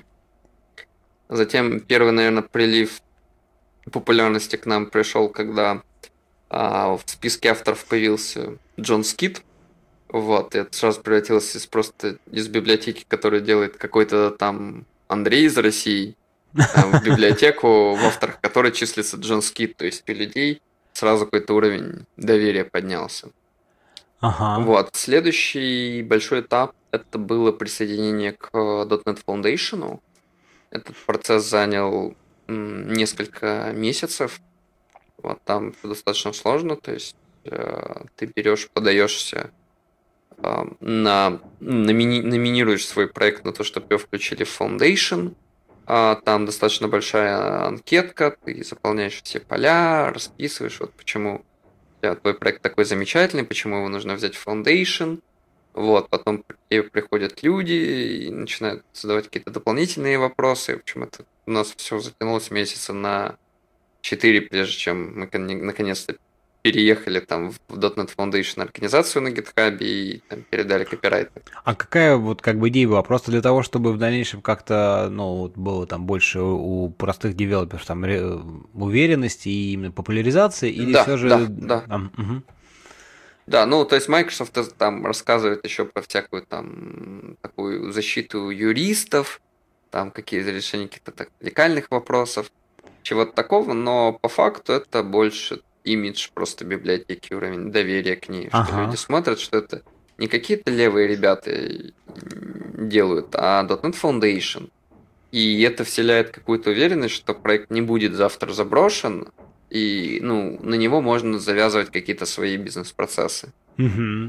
Затем первый, наверное, прилив популярности к нам пришел, когда а, в списке авторов появился Джон Скит. Вот, и это сразу превратилось из просто из библиотеки, которую делает какой-то там Андрей из России, там, в библиотеку, в авторах которой числится Джон Скит. То есть у людей сразу какой-то уровень доверия поднялся. Ага. Вот. Следующий большой этап это было присоединение к .дот нет Foundation. Этот процесс занял м, несколько месяцев. Вот там всё достаточно сложно, то есть э, ты берешь, подаешься э, на номини- номинируешь свой проект на то, чтобы его включили в Foundation. А, там достаточно большая анкетка, ты заполняешь все поля, расписываешь, вот почему у тебя твой проект такой замечательный, почему его нужно взять в Foundation. Вот, потом к тебе приходят люди и начинают задавать какие-то дополнительные вопросы. В общем, это у нас все затянулось месяца на четыре, прежде чем мы кон- наконец-то переехали там в .дот нет Foundation организацию на GitHub и там, передали копирайты. А какая вот как бы идея была? Просто для того, чтобы в дальнейшем как-то, ну, вот было там больше у простых девелоперов там ре- уверенности и именно популяризации, или Да, все же... да, да. а, мгм. Да, ну, то есть Microsoft э, там рассказывает еще про всякую там такую защиту юристов, там какие решения каких-то так легальных вопросов, чего-то такого, но по факту это больше имидж просто библиотеки, уровень доверия к ней, что люди Ага. смотрят, что это не какие-то левые ребята м, делают, а .дот нет Foundation. И это вселяет какую-то уверенность, что проект не будет завтра заброшен, и ну, на него можно завязывать какие-то свои бизнес-процессы. Мгм.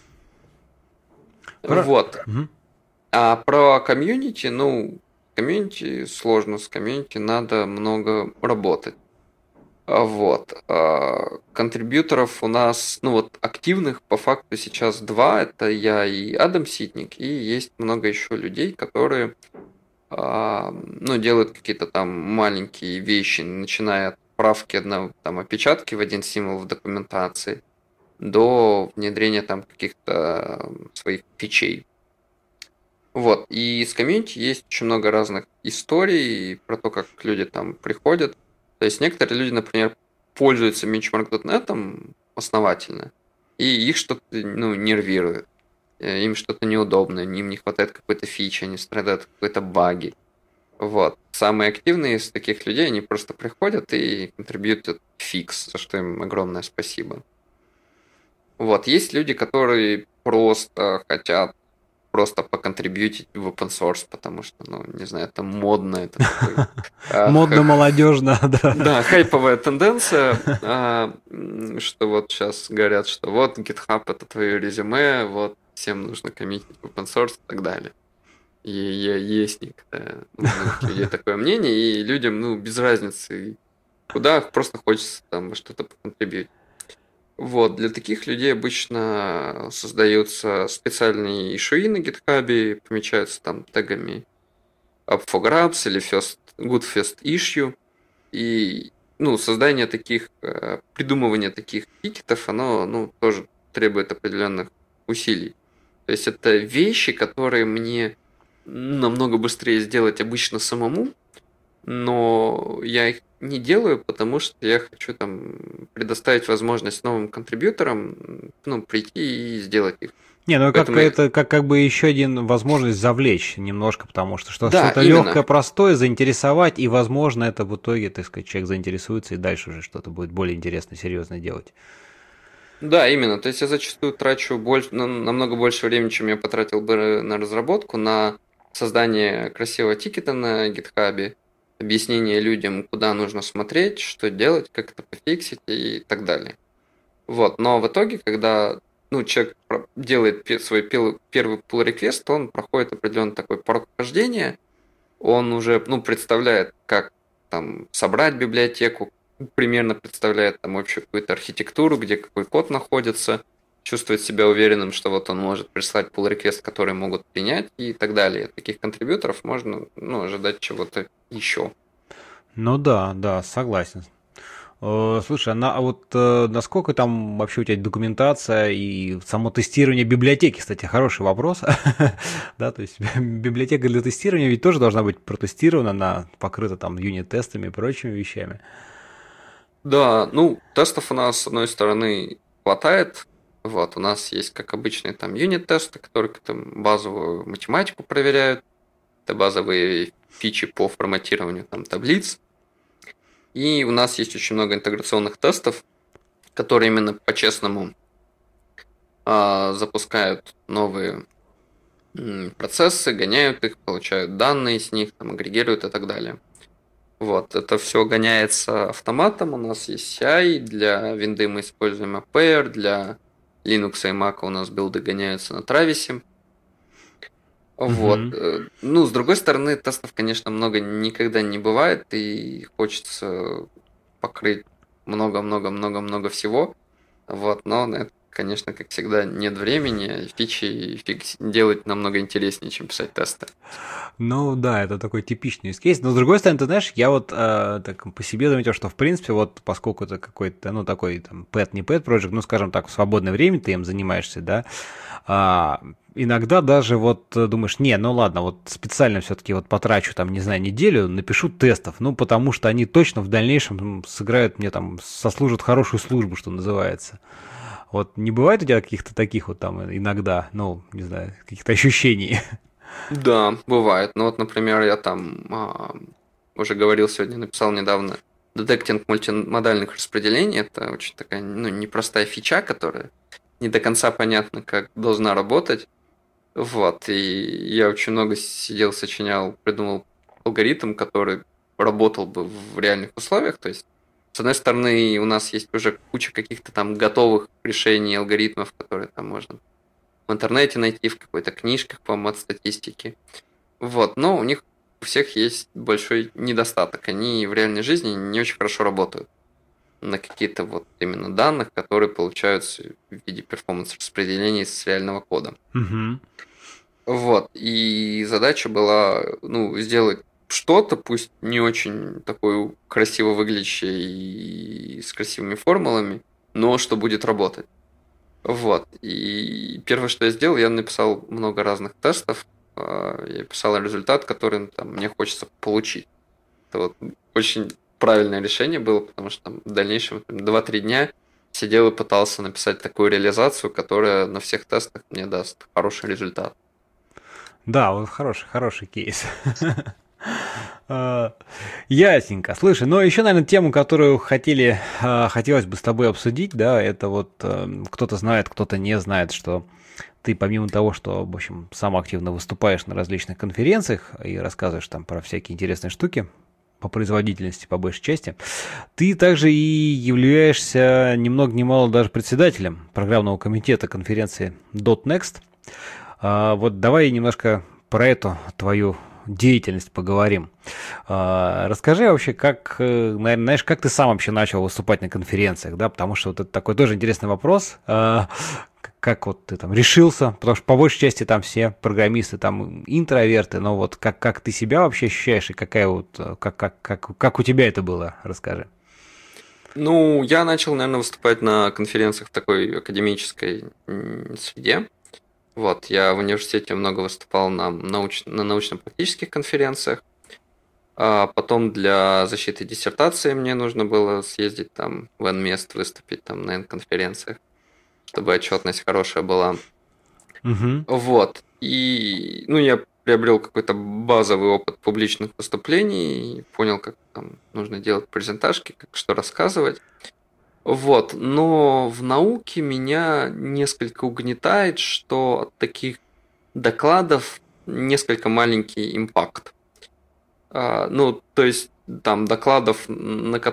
Хоро- Вот. Мгм. А про комьюнити, ну, комьюнити сложно, с комьюнити надо много работать. А Вот. А, Контрибьюторов у нас, ну вот, активных по факту сейчас два. Это я и Адам Ситник, и есть много еще людей, которые а, ну, делают какие-то там маленькие вещи, начиная от правки одного, там, опечатки в один символ в документации до внедрения там каких-то своих фичей. Вот, и с комьюнити есть очень много разных историй про то, как люди там приходят. То есть некоторые люди, например, пользуются benchmark точка нет основательно, и их что-то, ну, нервирует. Э, Им что-то неудобно, им не хватает какой-то фичи, они страдают от какой-то баги. Вот. Самые активные из таких людей, они просто приходят и контрибьютят фикс, за что им огромное спасибо. Вот. Есть люди, которые просто хотят просто поконтрибьютить в open source, потому что, ну, не знаю, это модно, это такой... а, х- Модно-молодежно, да. Да, хайповая тенденция, а, м, что вот сейчас говорят, что вот GitHub это твое резюме, вот всем нужно коммитить в open source и так далее. И я есть некоторое, у многих людей такое мнение, и людям, ну, без разницы, куда просто хочется там во что-то поконтрибьютить. Вот, для таких людей обычно создаются специальные ишуи на GitHub, помечаются там тегами up for grabs или first, good first issue. И, ну, создание таких, э, придумывание таких тикетов, оно, ну, тоже требует определенных усилий. То есть это вещи, которые мне намного быстрее сделать обычно самому, но я их не делаю, потому что я хочу там предоставить возможность новым контрибьюторам, ну, прийти и сделать их. Не, ну как Поэтому я- это как, как бы еще один возможность завлечь немножко, потому что что, Да, что-то именно. легкое, простое, заинтересовать, и, возможно, это в итоге, так сказать, человек заинтересуется и дальше уже что-то будет более интересное, серьезное делать. Да, именно. То есть я зачастую трачу больше, на- намного больше времени, чем я потратил бы на разработку, на создание красивого тикета на GitHub, объяснение людям, куда нужно смотреть, что делать, как это пофиксить и так далее. Вот. Но в итоге, когда ну, человек делает свой первый pull request, он проходит определенный такой порог вхождения, он уже, ну, представляет, как там собрать библиотеку, примерно представляет там общую какую-то архитектуру, где какой код находится, чувствует себя уверенным, что вот он может прислать pull request, который могут принять и так далее. От таких контрибьюторов можно, ну, ожидать чего-то еще. Ну да, да, согласен. Слушай, а, на, а вот э, насколько там вообще у тебя документация и само тестирование библиотеки, кстати, хороший вопрос. Да, то есть библиотека для тестирования ведь тоже должна быть протестирована, она покрыта там юнит-тестами и прочими вещами. Да, ну, тестов у нас, с одной стороны, хватает. Вот, у нас есть, как обычные, там, юнит-тесты, которые там базовую математику проверяют. Это базовые фичи по форматированию там таблиц. И у нас есть очень много интеграционных тестов, которые именно по-честному а, запускают новые м, процессы, гоняют их, получают данные с них, там, агрегируют и так далее. Вот, это все гоняется автоматом. У нас есть си ай, для винды мы используем эй пи ай, для Linux и Mac у нас билды гоняются на Travis. Вот. Мгм. Ну, с другой стороны, тестов, конечно, много никогда не бывает, и хочется покрыть много-много-много-много всего. Вот, но на это, конечно, как всегда, нет времени, фичи фикс- делать намного интереснее, чем писать тесты. Ну да, это такой типичный use case. Но с другой стороны, ты знаешь, я вот э, так по себе заметил, что в принципе, вот поскольку это какой-то, ну, такой там pet, не pet project, ну, скажем так, в свободное время ты им занимаешься, да, а, иногда даже вот думаешь, не, ну ладно, вот специально все-таки вот потрачу там, не знаю, неделю, напишу тестов, ну, потому что они точно в дальнейшем сыграют мне там, сослужат хорошую службу, что называется. Вот не бывает у тебя каких-то таких вот там иногда, ну, не знаю, каких-то ощущений? Да, бывает. Ну вот, например, я там а, уже говорил сегодня, написал недавно детектинг мультимодальных распределений. Это очень такая, ну, непростая фича, которая не до конца понятно, как должна работать. Вот, и я очень много сидел, сочинял, придумал алгоритм, который работал бы в реальных условиях. То есть, с одной стороны, у нас есть уже куча каких-то там готовых решений, алгоритмов, которые там можно в интернете найти, в какой-то книжках, по-моему, от статистики. Вот, но у них у всех есть большой недостаток. Они в реальной жизни не очень хорошо работают на какие-то вот именно данных, которые получаются в виде перформанс-распределений с реального кода. Мгм. Вот, и задача была, ну, сделать что-то, пусть не очень такое красиво выглядящее и с красивыми формулами, но что будет работать. Вот, и первое, что я сделал, я написал много разных тестов, а, я писал результат, который там, мне хочется получить. Это вот очень правильное решение было, потому что там, в дальнейшем там, два-три дня сидел и пытался написать такую реализацию, которая на всех тестах мне даст хороший результат. Да, вот хороший, хороший кейс. А, Ясненько. Слушай, ну еще, наверное, тему, которую хотели, а, хотелось бы с тобой обсудить, да, это вот э, кто-то знает, кто-то не знает, что ты помимо того, что, в общем, сам активно выступаешь на различных конференциях и рассказываешь там про всякие интересные штуки по производительности, по большей части, ты также и являешься ни много ни мало даже председателем программного комитета конференции .дот некст. А, вот давай немножко про эту твою деятельность поговорим. А, расскажи вообще, как, э, наверное, знаешь, как ты сам вообще начал выступать на конференциях, да, потому что вот это такой тоже интересный вопрос. А, как вот ты там решился, потому что по большей части там все программисты там интроверты, но вот как, как ты себя вообще ощущаешь и какая вот, как, как, как, как у тебя это было, расскажи. Ну, я начал, наверное, выступать на конференциях в такой академической м, среде. Вот, я в университете много выступал на, науч... на научно-практических конференциях. А потом для защиты диссертации мне нужно было съездить там в N-мест, выступить там на N-конференциях, чтобы отчетность хорошая была. Угу. Вот. И, ну, я приобрел какой-то базовый опыт публичных выступлений, понял, как там нужно делать презентажки, как что рассказывать. Вот, но в науке меня несколько угнетает, что от таких докладов несколько маленький импакт. А, ну, то есть там докладов, на которых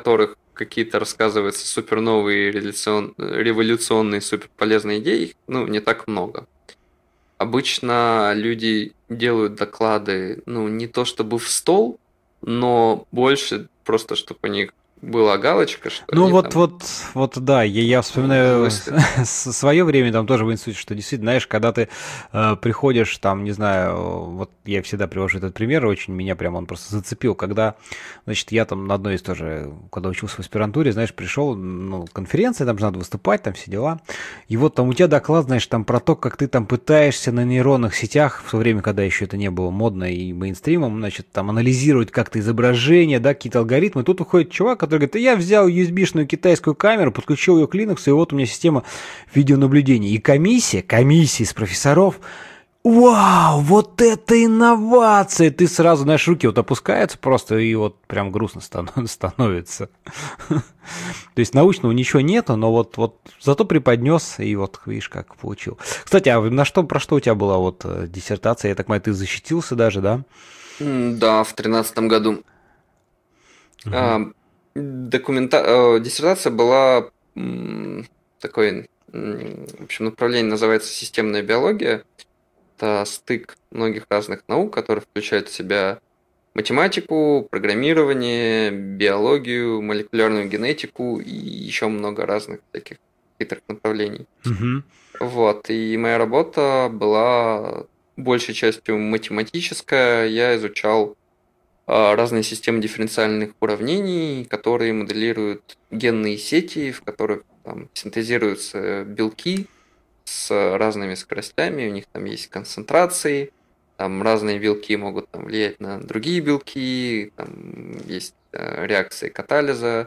какие-то рассказываются супер новые, революцион- революционные, супер полезные идеи, их, ну, не так много. Обычно люди делают доклады, ну, не то чтобы в стол, но больше просто, чтобы у них была галочка, что Ну они вот, там вот, вот, да, я, я вспоминаю выступили. свое время там тоже в институте, что действительно, знаешь, когда ты э, приходишь там, не знаю, вот я всегда привожу этот пример, очень меня прям он просто зацепил, когда, значит, я там на одной из тоже, когда учился в аспирантуре, знаешь, пришел, ну, конференция, там же надо выступать, там все дела, и вот там у тебя доклад, знаешь, там про то, как ты там пытаешься на нейронных сетях, в то время, когда еще это не было модно и мейнстримом, значит, там анализировать как-то изображение, да, какие-то алгоритмы, тут уходит чувак, который говорит, я взял ю эс би-шную китайскую камеру, подключил ее к Linux, и вот у меня система видеонаблюдения. И комиссия, комиссия из профессоров, вау, вот это инновация! Ты сразу, знаешь, руки вот опускаются просто, и вот прям грустно становится. То есть научного ничего нету, но вот, вот зато преподнес, и вот видишь, как получил. Кстати, а на что, про что у тебя была вот диссертация? Я так понимаю, ты защитился даже, да? Да, в тринадцатом году. Угу. Документа... Диссертация была такой, в общем, направление называется системная биология. Это стык многих разных наук, которые включают в себя математику, программирование, биологию, молекулярную генетику и еще много разных таких хитрых направлений. Угу. Вот, и моя работа была большей частью математическая. Я изучал разные системы дифференциальных уравнений, которые моделируют генные сети, в которых там синтезируются белки с разными скоростями, у них там есть концентрации, там разные белки могут там влиять на другие белки, там есть реакции катализа,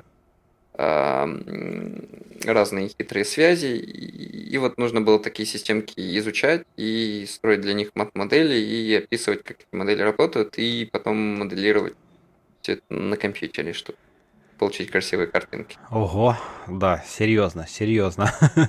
разные хитрые связи, и вот нужно было такие системки изучать и строить для них мат-модели и описывать, как эти модели работают, и потом моделировать все это на компьютере, чтобы получить красивые картинки. Ого, да, серьезно, серьезно.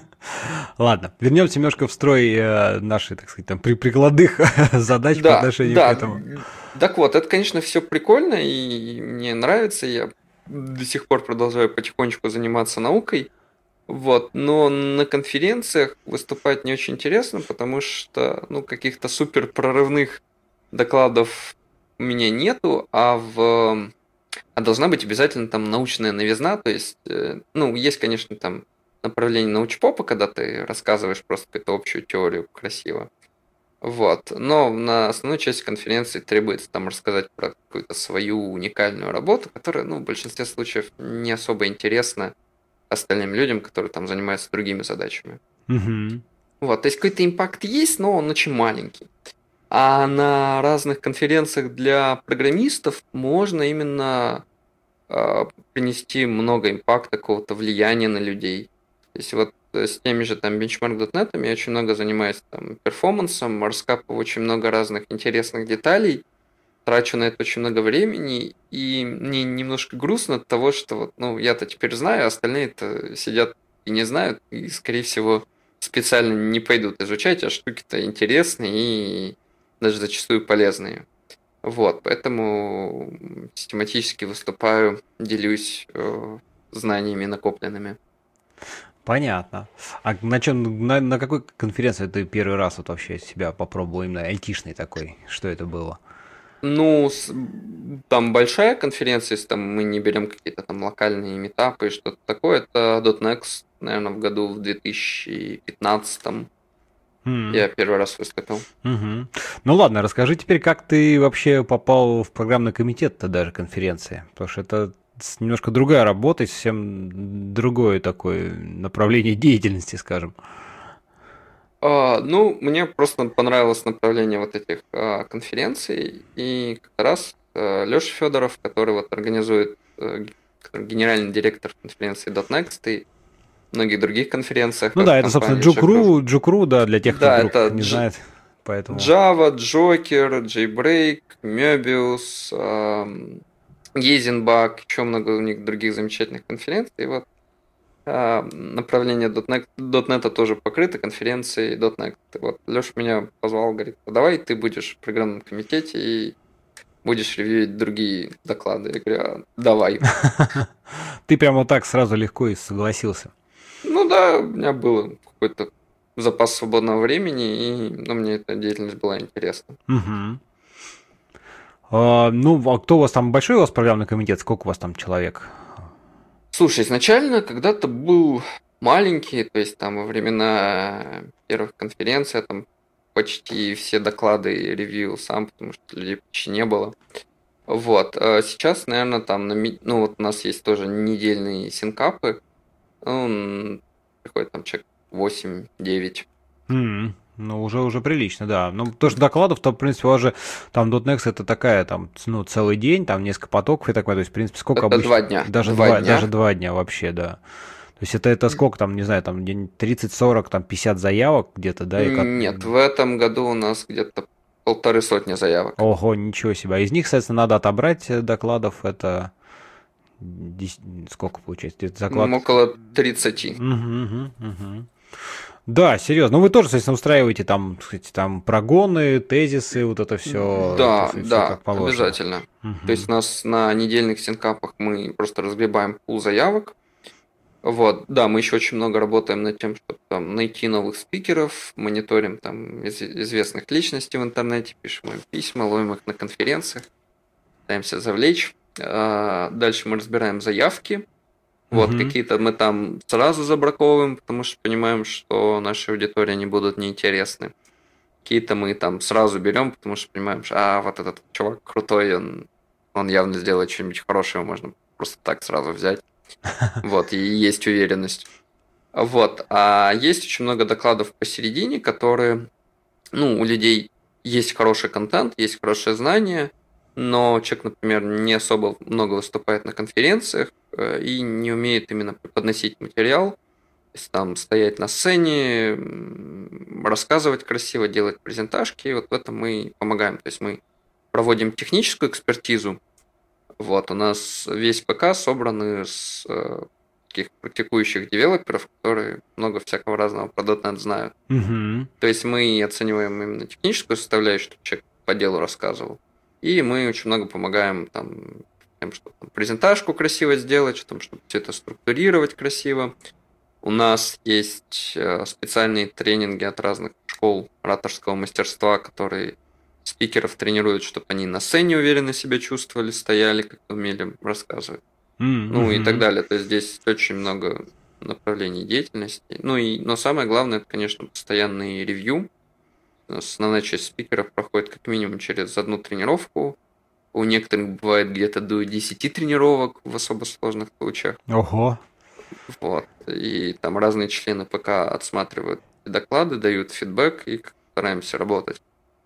Ладно, вернемся немножко в строй э, нашей, так сказать, там, при прикладных задач по Да, отношению к да. этому. Так вот, это, конечно, все прикольно, и мне нравится, я до сих пор продолжаю потихонечку заниматься наукой, вот, но на конференциях выступать не очень интересно, потому что, ну, каких-то супер прорывных докладов у меня нету, а в а должна быть обязательно там научная новизна, то есть, ну, есть, конечно, там направление научпопа, когда ты рассказываешь просто какую-то общую теорию красиво, вот, но на основной части конференции требуется там рассказать про какую-то свою уникальную работу, которая, ну, в большинстве случаев не особо интересна остальным людям, которые там занимаются другими задачами. Угу. Вот, то есть какой-то импакт есть, но он очень маленький. А на разных конференциях для программистов можно именно э, принести много импакта, какого-то влияния на людей. То есть вот с теми же там бенчмарк точка нет я очень много занимаюсь там перформансом, раскапываю очень много разных интересных деталей, трачу на это очень много времени, и мне немножко грустно от того, что вот, ну, я-то теперь знаю, а остальные-то сидят и не знают, и, скорее всего, специально не пойдут изучать, а штуки-то интересные и даже зачастую полезные. Вот, поэтому систематически выступаю, делюсь э, знаниями накопленными. Понятно. А на чем, на, на какой конференции ты первый раз вот вообще себя попробовал именно айтишный такой? Что это было? Ну, с- там большая конференция, если там мы не берем какие-то там локальные метапы и что-то такое, это .дот некст, наверное, в году в две тысячи пятнадцатом М. я первый раз выступил. Мгм. Ну ладно, расскажи теперь, как ты вообще попал в программный комитет-то даже конференции? Потому что это с- немножко другая работа, и совсем другое такое направление деятельности, скажем. А, ну, мне просто понравилось направление вот этих а, конференций, и как раз Леша Федоров, который вот организует, э, г- который генеральный директор конференции .дот некст и многих других конференциях Ну от да, это, собственно, компании Джекру. Джукру, Джукру, да, для тех, кто Да, вдруг это не Дж- знает, поэтому... Java, Joker, JBreak, Möbius, ам, Гейзенбак, еще много у них других замечательных конференций. И вот а, направление .дот нет, .дот нет тоже покрыто конференцией .дот нет. И вот Леша меня позвал, говорит, «А давай ты будешь в программном комитете, и будешь ревьюить другие доклады? Я говорю, а, давай. Ты прямо вот так сразу легко и согласился. Ну да, у меня был какой-то запас свободного времени, и ну, мне эта деятельность была интересна. Угу. А, ну, а кто у вас там, большой у вас программный комитет? Сколько у вас там человек? Слушай, изначально когда-то был маленький, то есть там во времена первых конференций я там почти все доклады ревьюил сам, потому что людей почти не было. Вот. А сейчас, наверное, там, на, ми- ну вот у нас есть тоже недельные синкапы, ну, приходит там человек восемь-девять. М, Ну, уже, уже прилично, да. Ну, то, что докладов, то, в принципе, у вас же там .дот некс это такая, там, ну, целый день, там несколько потоков и так далее. То есть, в принципе, сколько Это обычно? два дня. Даже Два два, дня. даже два дня вообще, да. То есть это, это сколько там, не знаю, там день тридцать сорок, там пятьдесят заявок где-то, да? И как... Нет, в этом году у нас где-то полторы сотни заявок. Ого, ничего себе. А из них, соответственно, надо отобрать э, докладов, это дес- сколько получается? Где-то заклад... М, Около тридцати. Мгм, мгм, мгм. Да, серьезно. Ну, вы тоже, соответственно, устраиваете там, так сказать, там прогоны, тезисы, вот это все, Да, все да, как положено. обязательно. То Мгм. есть у нас на недельных синкапах мы просто разгребаем пул заявок. Вот, да, мы еще очень много работаем над тем, чтобы там найти новых спикеров, мониторим там из- известных личностей в интернете, пишем им письма, ловим их на конференциях, пытаемся завлечь. А, Дальше мы разбираем заявки. Вот, Мгм. какие-то мы там сразу забраковываем, потому что понимаем, что нашей аудитории они будут неинтересны. Какие-то мы там сразу берем, потому что понимаем, что а, вот этот чувак крутой, он, он явно сделает что-нибудь хорошее, его можно просто так сразу взять. Вот, и есть уверенность. Вот, а есть очень много докладов посередине, которые, ну, у людей есть хороший контент, есть хорошее знание, но человек, например, не особо много выступает на конференциях э, и не умеет именно преподносить материал, то есть там стоять на сцене, м, рассказывать красиво, делать презентажки, и вот в этом мы помогаем. То есть мы проводим техническую экспертизу. Вот, у нас весь ПК собран из э, таких практикующих девелоперов, которые много всякого разного про .дот нет знают. Мгм. То есть мы оцениваем именно техническую составляющую, чтобы человек по делу рассказывал. И мы очень много помогаем там, тем, чтобы там, презентажку красиво сделать, что там, чтобы все это структурировать красиво. У нас есть э, специальные тренинги от разных школ ораторского мастерства, которые спикеров тренируют, чтобы они на сцене уверенно себя чувствовали, стояли, как умели рассказывать. М, Ну и так мгм. далее. То есть здесь очень много направлений деятельности. Ну и, но самое главное, это, конечно, постоянный ревью. Основная часть спикеров проходит как минимум через одну тренировку. У некоторых бывает где-то до десяти тренировок в особо сложных случаях. Ого. Вот. И там разные члены ПК отсматривают доклады, дают фидбэк и стараемся работать.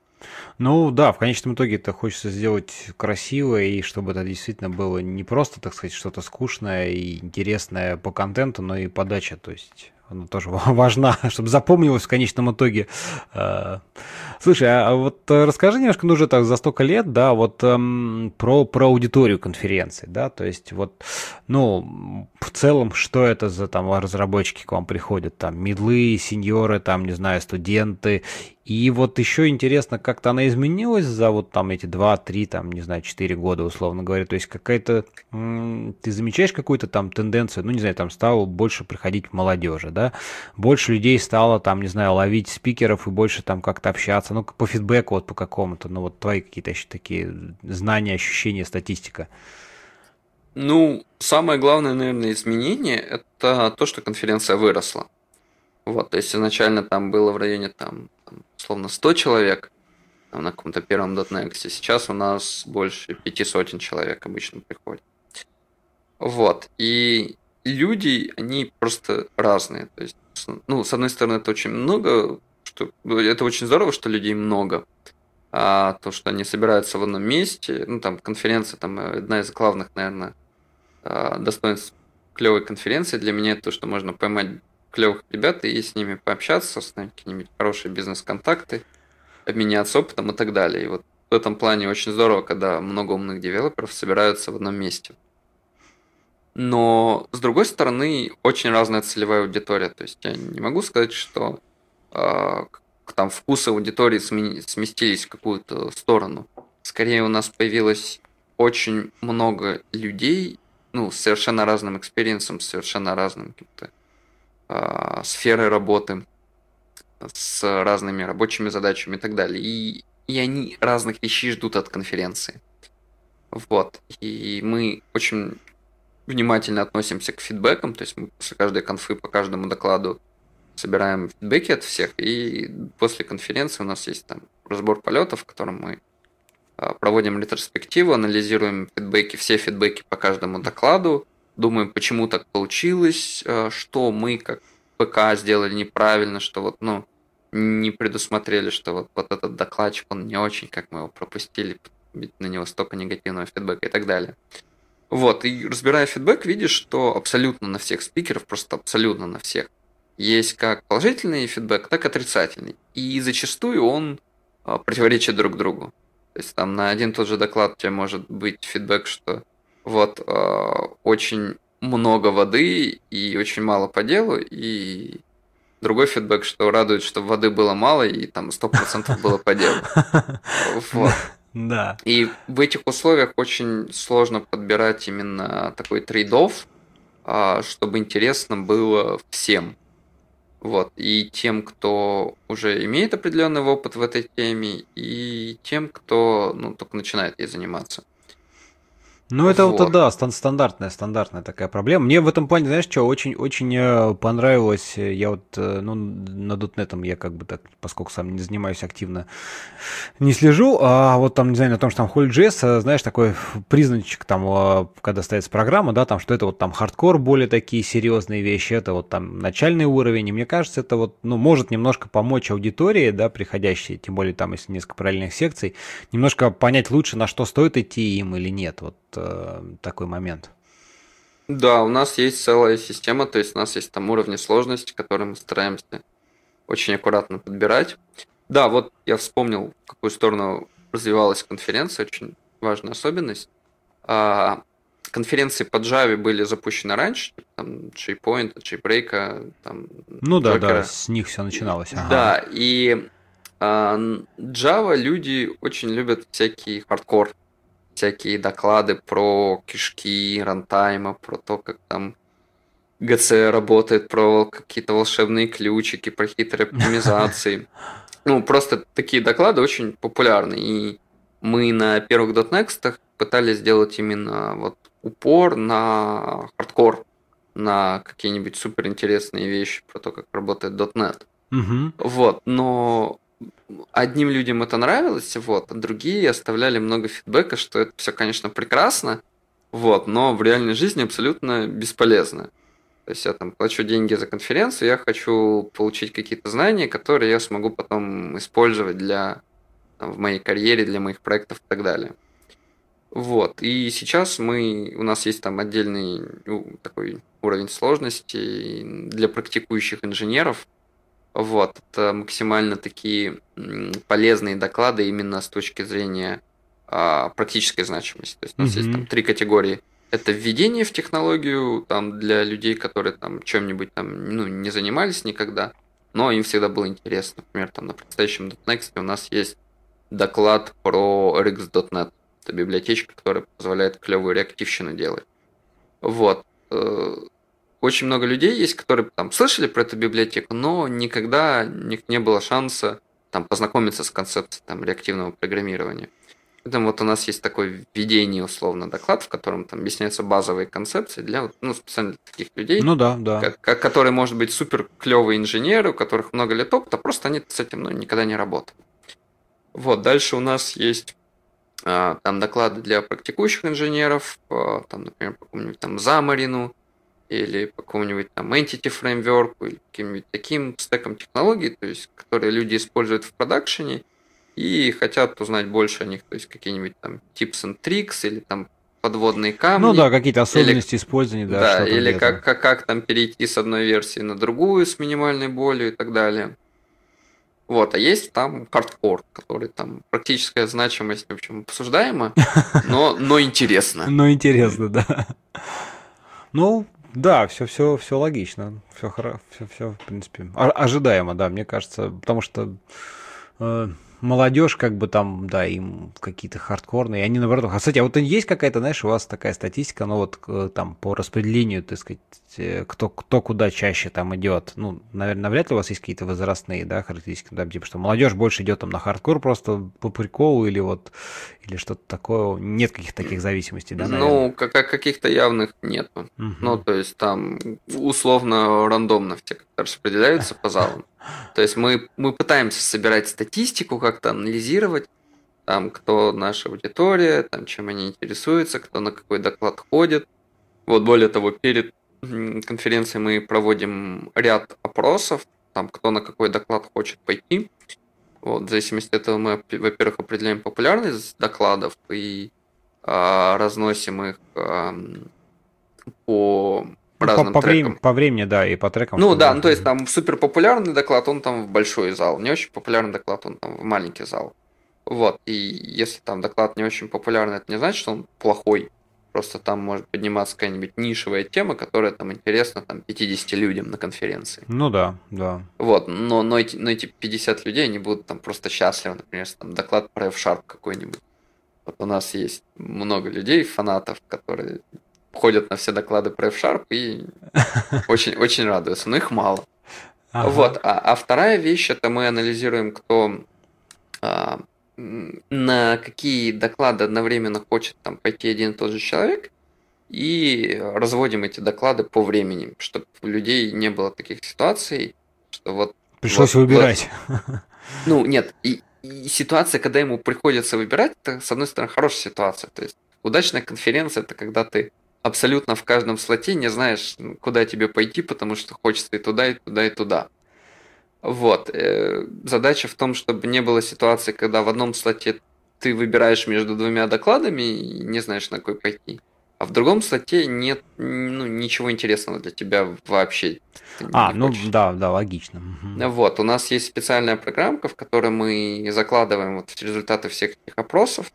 Ну да, в конечном итоге это хочется сделать красиво, и чтобы это действительно было не просто, так сказать, что-то скучное и интересное по контенту, но и подача, то есть она тоже важна, чтобы запомнилось в конечном итоге. Э, Слушай, а вот э, расскажи немножко, ну уже так за столько лет, да, вот эм, про, про аудиторию конференции, да, то есть вот, ну, в целом, что это за там разработчики к вам приходят, там, мидлы, сеньоры, там, не знаю, студенты, и вот еще интересно, как-то она изменилась за вот там эти два, три, там, не знаю, четыре года, условно говоря. То есть какая-то, м, ты замечаешь какую-то там тенденцию, ну, не знаю, там стало больше приходить молодежи, да? Больше людей стало там, не знаю, ловить спикеров и больше там как-то общаться, ну, по фидбэку вот по какому-то, ну, вот твои какие-то еще такие знания, ощущения, статистика. Ну, самое главное, наверное, изменение – это то, что конференция выросла. Вот, то есть изначально там было в районе, там, там, условно, сто человек там, на каком-то первом .дот некс. Сейчас у нас больше пяти сотен человек обычно приходят. Вот, и люди, они просто разные. То есть, с- ну, с одной стороны, это очень много, что, ну, это очень здорово, что людей много. А то, что они собираются в одном месте, ну, там, конференция, там, э, одна из главных, наверное, достоинств клевой конференции для меня это то, что можно поймать клевых ребят и с ними пообщаться, установить какие-нибудь хорошие бизнес-контакты, обменяться опытом и так далее. И вот в этом плане очень здорово, когда много умных девелоперов собираются в одном месте. Но, с другой стороны, очень разная целевая аудитория. То есть я не могу сказать, что э, там вкусы аудитории смени- сместились в какую-то сторону. скорее у нас появилось очень много людей, ну, с совершенно разным экспириенсом, с совершенно разным каким-то а, сферой работы, с разными рабочими задачами и так далее. И, и они разных вещей ждут от конференции. Вот. И мы очень внимательно относимся к фидбэкам, то есть мы после каждой конфы по каждому докладу собираем фидбэки от всех, и после конференции у нас есть там разбор полетов, в котором мы проводим ретроспективу, анализируем фидбэки, все фидбэки по каждому докладу, думаем, почему так получилось, что мы как ПК сделали неправильно, что вот, ну, не предусмотрели, что вот, вот этот докладчик, он не очень, как мы его пропустили, ведь на него столько негативного фидбэка и так далее. Вот, и разбирая фидбэк, видишь, что абсолютно на всех спикеров, просто абсолютно на всех, есть как положительный фидбэк, так и отрицательный. И зачастую он а, противоречит друг другу. То есть там на один и тот же доклад у тебя может быть фидбэк, что вот а, очень много воды и очень мало по делу, и другой фидбэк, что радует, что воды было мало и там сто процентов было по делу. Вот. Да. И в этих условиях очень сложно подбирать именно такой трейд-офф, чтобы интересно было всем. Вот. И тем, кто уже имеет определенный опыт в этой теме, и тем, кто ну, только начинает ей заниматься. Ну, это вот, вот да, стандартная, стандартная такая проблема. Мне в этом плане, знаешь, что, очень-очень понравилось, я вот, ну, над .дот нет я как бы так, поскольку сам не занимаюсь активно, не слежу, а вот там, не знаю, на том, что там Holy.js, знаешь, такой призначек там, когда ставится программа, да, там, что это вот там хардкор, более такие серьезные вещи, это вот там начальный уровень, и мне кажется, это вот, ну, может немножко помочь аудитории, да, приходящей, тем более там, если несколько параллельных секций, немножко понять лучше, на что стоит идти им или нет, вот. Такой момент. Да, у нас есть целая система, то есть у нас есть там уровни сложности, которые мы стараемся очень аккуратно подбирать. Да, вот я вспомнил, в какую сторону развивалась конференция, очень важная особенность. Конференции по Java были запущены раньше, там JPoint, JBreak, там ну да, Docker. Да, с них все начиналось. Ага. Да, и Java люди очень любят всякий хардкор. Всякие доклады про кишки, рантайма, про то, как там джи си работает, про какие-то волшебные ключики, про хитрые оптимизации. Ну, просто такие доклады очень популярны. И мы на первых .дот некстах пытались сделать именно вот упор на хардкор, на какие-нибудь суперинтересные вещи про то, как работает .дот нет. Угу. Вот, но одним людям это нравилось, вот, а другие оставляли много фидбэка, что это все, конечно, прекрасно, вот, но в реальной жизни абсолютно бесполезно. То есть я там плачу деньги за конференцию, я хочу получить какие-то знания, которые я смогу потом использовать для, там, в моей карьере, для моих проектов и так далее. Вот, и сейчас мы, у нас есть там отдельный ну, такой уровень сложности для практикующих инженеров. Вот, это максимально такие полезные доклады именно с точки зрения а, практической значимости. То есть у нас mm-hmm. есть там три категории. Это введение в технологию там, для людей, которые там чем-нибудь там ну, не занимались никогда, но им всегда было интересно. Например, там на предстоящем .дот некст у нас есть доклад про эр икс точка нет. Это библиотечка, которая позволяет клевую реактивщину делать. Вот. Очень много людей есть, которые там слышали про эту библиотеку, но никогда у них не было шанса там познакомиться с концепцией там, реактивного программирования. Поэтому вот у нас есть такое введение, условно, доклад, в котором там объясняются базовые концепции для ну, специально для таких людей, ну, да, да. Как, которые, может быть, супер клевые инженеры, у которых много лет опыта, просто они с этим ну, никогда не работали. Вот, дальше у нас есть а, там доклады для практикующих инженеров, а, там, например, по какому-нибудь там Xamarin, или по какому-нибудь там Entity Framework, или каким-нибудь таким стеком технологий, то есть, которые люди используют в продакшене и хотят узнать больше о них, то есть какие-нибудь там tips and tricks, или там подводные камни. Ну да, какие-то особенности или, использования. Да, да или как, как, как там перейти с одной версии на другую с минимальной болью и так далее. Вот, а есть там хардкор, который там практическая значимость, в общем, обсуждаема, но, но интересно. Но интересно, да. Ну, да, все, все, все логично, все, все, все, в принципе, ожидаемо, да, мне кажется, потому что, э, молодежь, как бы там, да, им какие-то хардкорные, и они наоборот. А, кстати, а вот есть какая-то, знаешь, у вас такая статистика, ну вот э, там по распределению, так сказать, э, кто, кто куда чаще там идет? Ну, наверное, навряд ли у вас есть какие-то возрастные, да, характеристики, да, типа, что молодежь больше идет там на хардкор просто по приколу или вот, или что-то такое. Нет каких-то таких зависимостей, да, наверное? Ну, как, как каких-то явных нету. Ну, Угу. то есть там условно рандомно все как-то распределяются по залам. То есть мы, мы пытаемся собирать статистику, как-то анализировать, там, кто наша аудитория, там, чем они интересуются, кто на какой доклад ходит. Вот, более того, перед м, конференцией мы проводим ряд опросов, там, кто на какой доклад хочет пойти. Вот, в зависимости от этого мы, во-первых, определяем популярность докладов и а, разносим их ам, по Ну, по, разным по, времени, трекам. по времени, да, и по трекам, Ну да, чтобы... ну то есть там супер популярный доклад, он там в большой зал, не очень популярный доклад, он там в маленький зал. Вот, и если там доклад не очень популярный, это не значит, что он плохой. Просто там может подниматься какая-нибудь нишевая тема, которая там интересна там пятидесяти людям на конференции. Ну да, да. Вот, но, но, эти, но эти пятьдесят людей, они будут там просто счастливы, например, если там доклад про F-Sharp какой-нибудь. Вот у нас есть много людей, фанатов, которые ходят на все доклады про F-Sharp и очень, очень радуются, но их мало. Ага. Вот, а, а вторая вещь, это мы анализируем, кто а, м, на какие доклады одновременно хочет там пойти один и тот же человек, и разводим эти доклады по времени, чтобы у людей не было таких ситуаций, что вот... Пришлось вот, выбирать. вот, ну, нет, и, и ситуация, когда ему приходится выбирать, это, с одной стороны, хорошая ситуация. То есть удачная конференция – это когда ты абсолютно в каждом слоте не знаешь, куда тебе пойти, потому что хочется и туда, и туда, и туда. Вот. э, Задача в том, чтобы не было ситуации, когда в одном слоте ты выбираешь между двумя докладами и не знаешь, на какой пойти, а в другом слоте нет ну, ничего интересного для тебя вообще. Ты А, не ну хочешь. да, да, логично. Мгм. Вот, у нас есть специальная программка, в которой мы закладываем вот результаты всех этих опросов,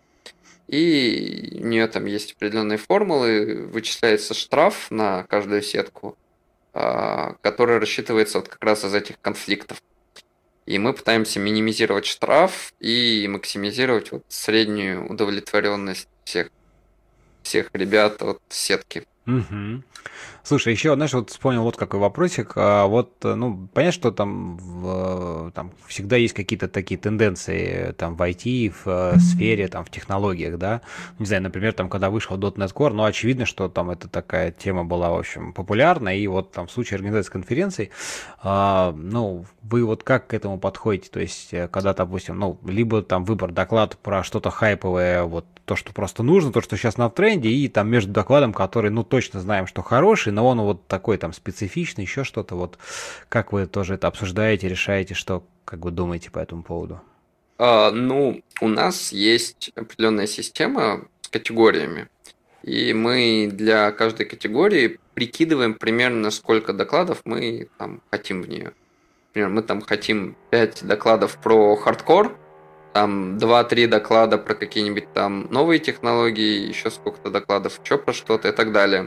и у нее там есть определенные формулы, вычисляется штраф на каждую сетку, а, который рассчитывается вот как раз из этих конфликтов. И мы пытаемся минимизировать штраф и максимизировать вот среднюю удовлетворенность всех, всех ребят от сетки. Мгм. Слушай, еще, знаешь, вот вспомнил вот какой вопросик. А, вот, э, ну, понятно, что там, в, э, там всегда есть какие-то такие тенденции там в ай ти, в э, сфере, там в технологиях, да. Не знаю, например, там, когда вышел .дот нет Core, ну, очевидно, что там эта такая тема была, в общем, популярна, и вот там в случае организации конференций, а, ну, вы вот как к этому подходите? То есть, э, когда, допустим, ну, либо там выбор доклад про что-то хайповое, вот то, что просто нужно, то, что сейчас на тренде, и там между докладом, который, ну, точно знаем, что хороший, но он вот такой там специфичный, еще что-то, вот как вы тоже это обсуждаете, решаете, что, как вы думаете по этому поводу? А, ну, у нас есть определенная система с категориями, и мы для каждой категории прикидываем примерно, сколько докладов мы там хотим в нее. Например, мы там хотим пять докладов про хардкор, там два-три доклада про какие-нибудь там новые технологии, еще сколько-то докладов еще про что-то и так далее.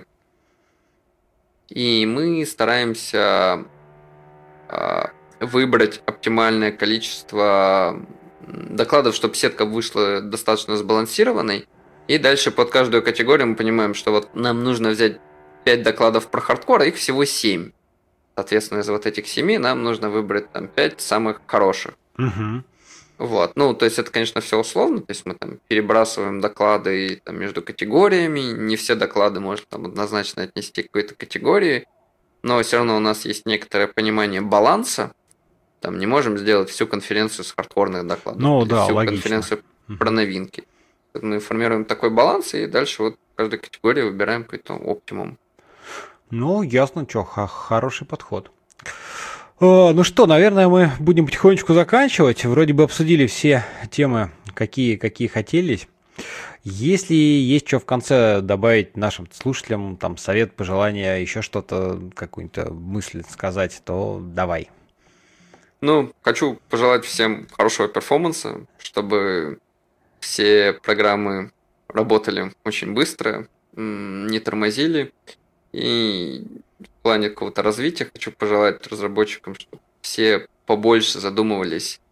И мы стараемся а, выбрать оптимальное количество докладов, чтобы сетка вышла достаточно сбалансированной. И дальше под каждую категорию мы понимаем, что вот нам нужно взять пять докладов про хардкор, а их всего семь. Соответственно, из вот этих семи нам нужно выбрать там пять самых хороших. Угу. Вот. Ну, то есть это, конечно, все условно, то есть мы там перебрасываем доклады там, между категориями, не все доклады можно там однозначно отнести к какой-то категории, но все равно у нас есть некоторое понимание баланса, там не можем сделать всю конференцию с хардкорных докладов, Ну или да, всю логично. конференцию про новинки. Мы формируем такой баланс, и дальше вот в каждой категории выбираем какой-то оптимум. Ну, ясно, что, хороший подход. О, ну что, наверное, мы будем потихонечку заканчивать. Вроде бы обсудили все темы, какие, какие хотелись. Если есть что в конце добавить нашим слушателям, там совет, пожелания, еще что-то, какую-нибудь мысль сказать, то давай. Ну, хочу пожелать всем хорошего перформанса, чтобы все программы работали очень быстро, не тормозили. И в плане какого-то развития хочу пожелать разработчикам, чтобы все побольше задумывались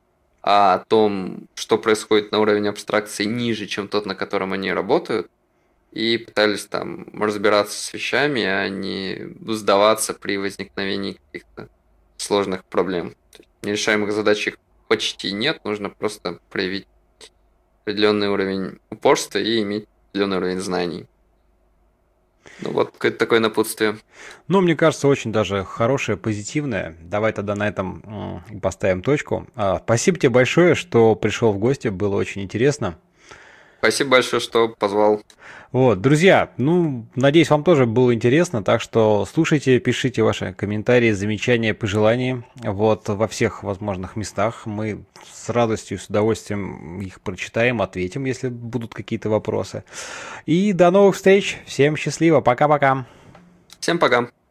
о том, что происходит на уровне абстракции ниже, чем тот, на котором они работают, и пытались там разбираться с вещами, а не сдаваться при возникновении каких-то сложных проблем. То есть нерешаемых задач их почти нет, нужно просто проявить определенный уровень упорства и иметь определенный уровень знаний. Ну вот какое-то такое напутствие. Ну, мне кажется, очень даже хорошее, позитивное. Давай тогда на этом м, поставим точку. А, спасибо тебе большое, что пришел в гости, было очень интересно. Спасибо большое, что позвал. Вот, друзья, ну, надеюсь, вам тоже было интересно, так что слушайте, пишите ваши комментарии, замечания, пожелания, вот, во всех возможных местах. Мы с радостью, с удовольствием их прочитаем, ответим, если будут какие-то вопросы. И до новых встреч, всем счастливо, пока-пока. Всем пока.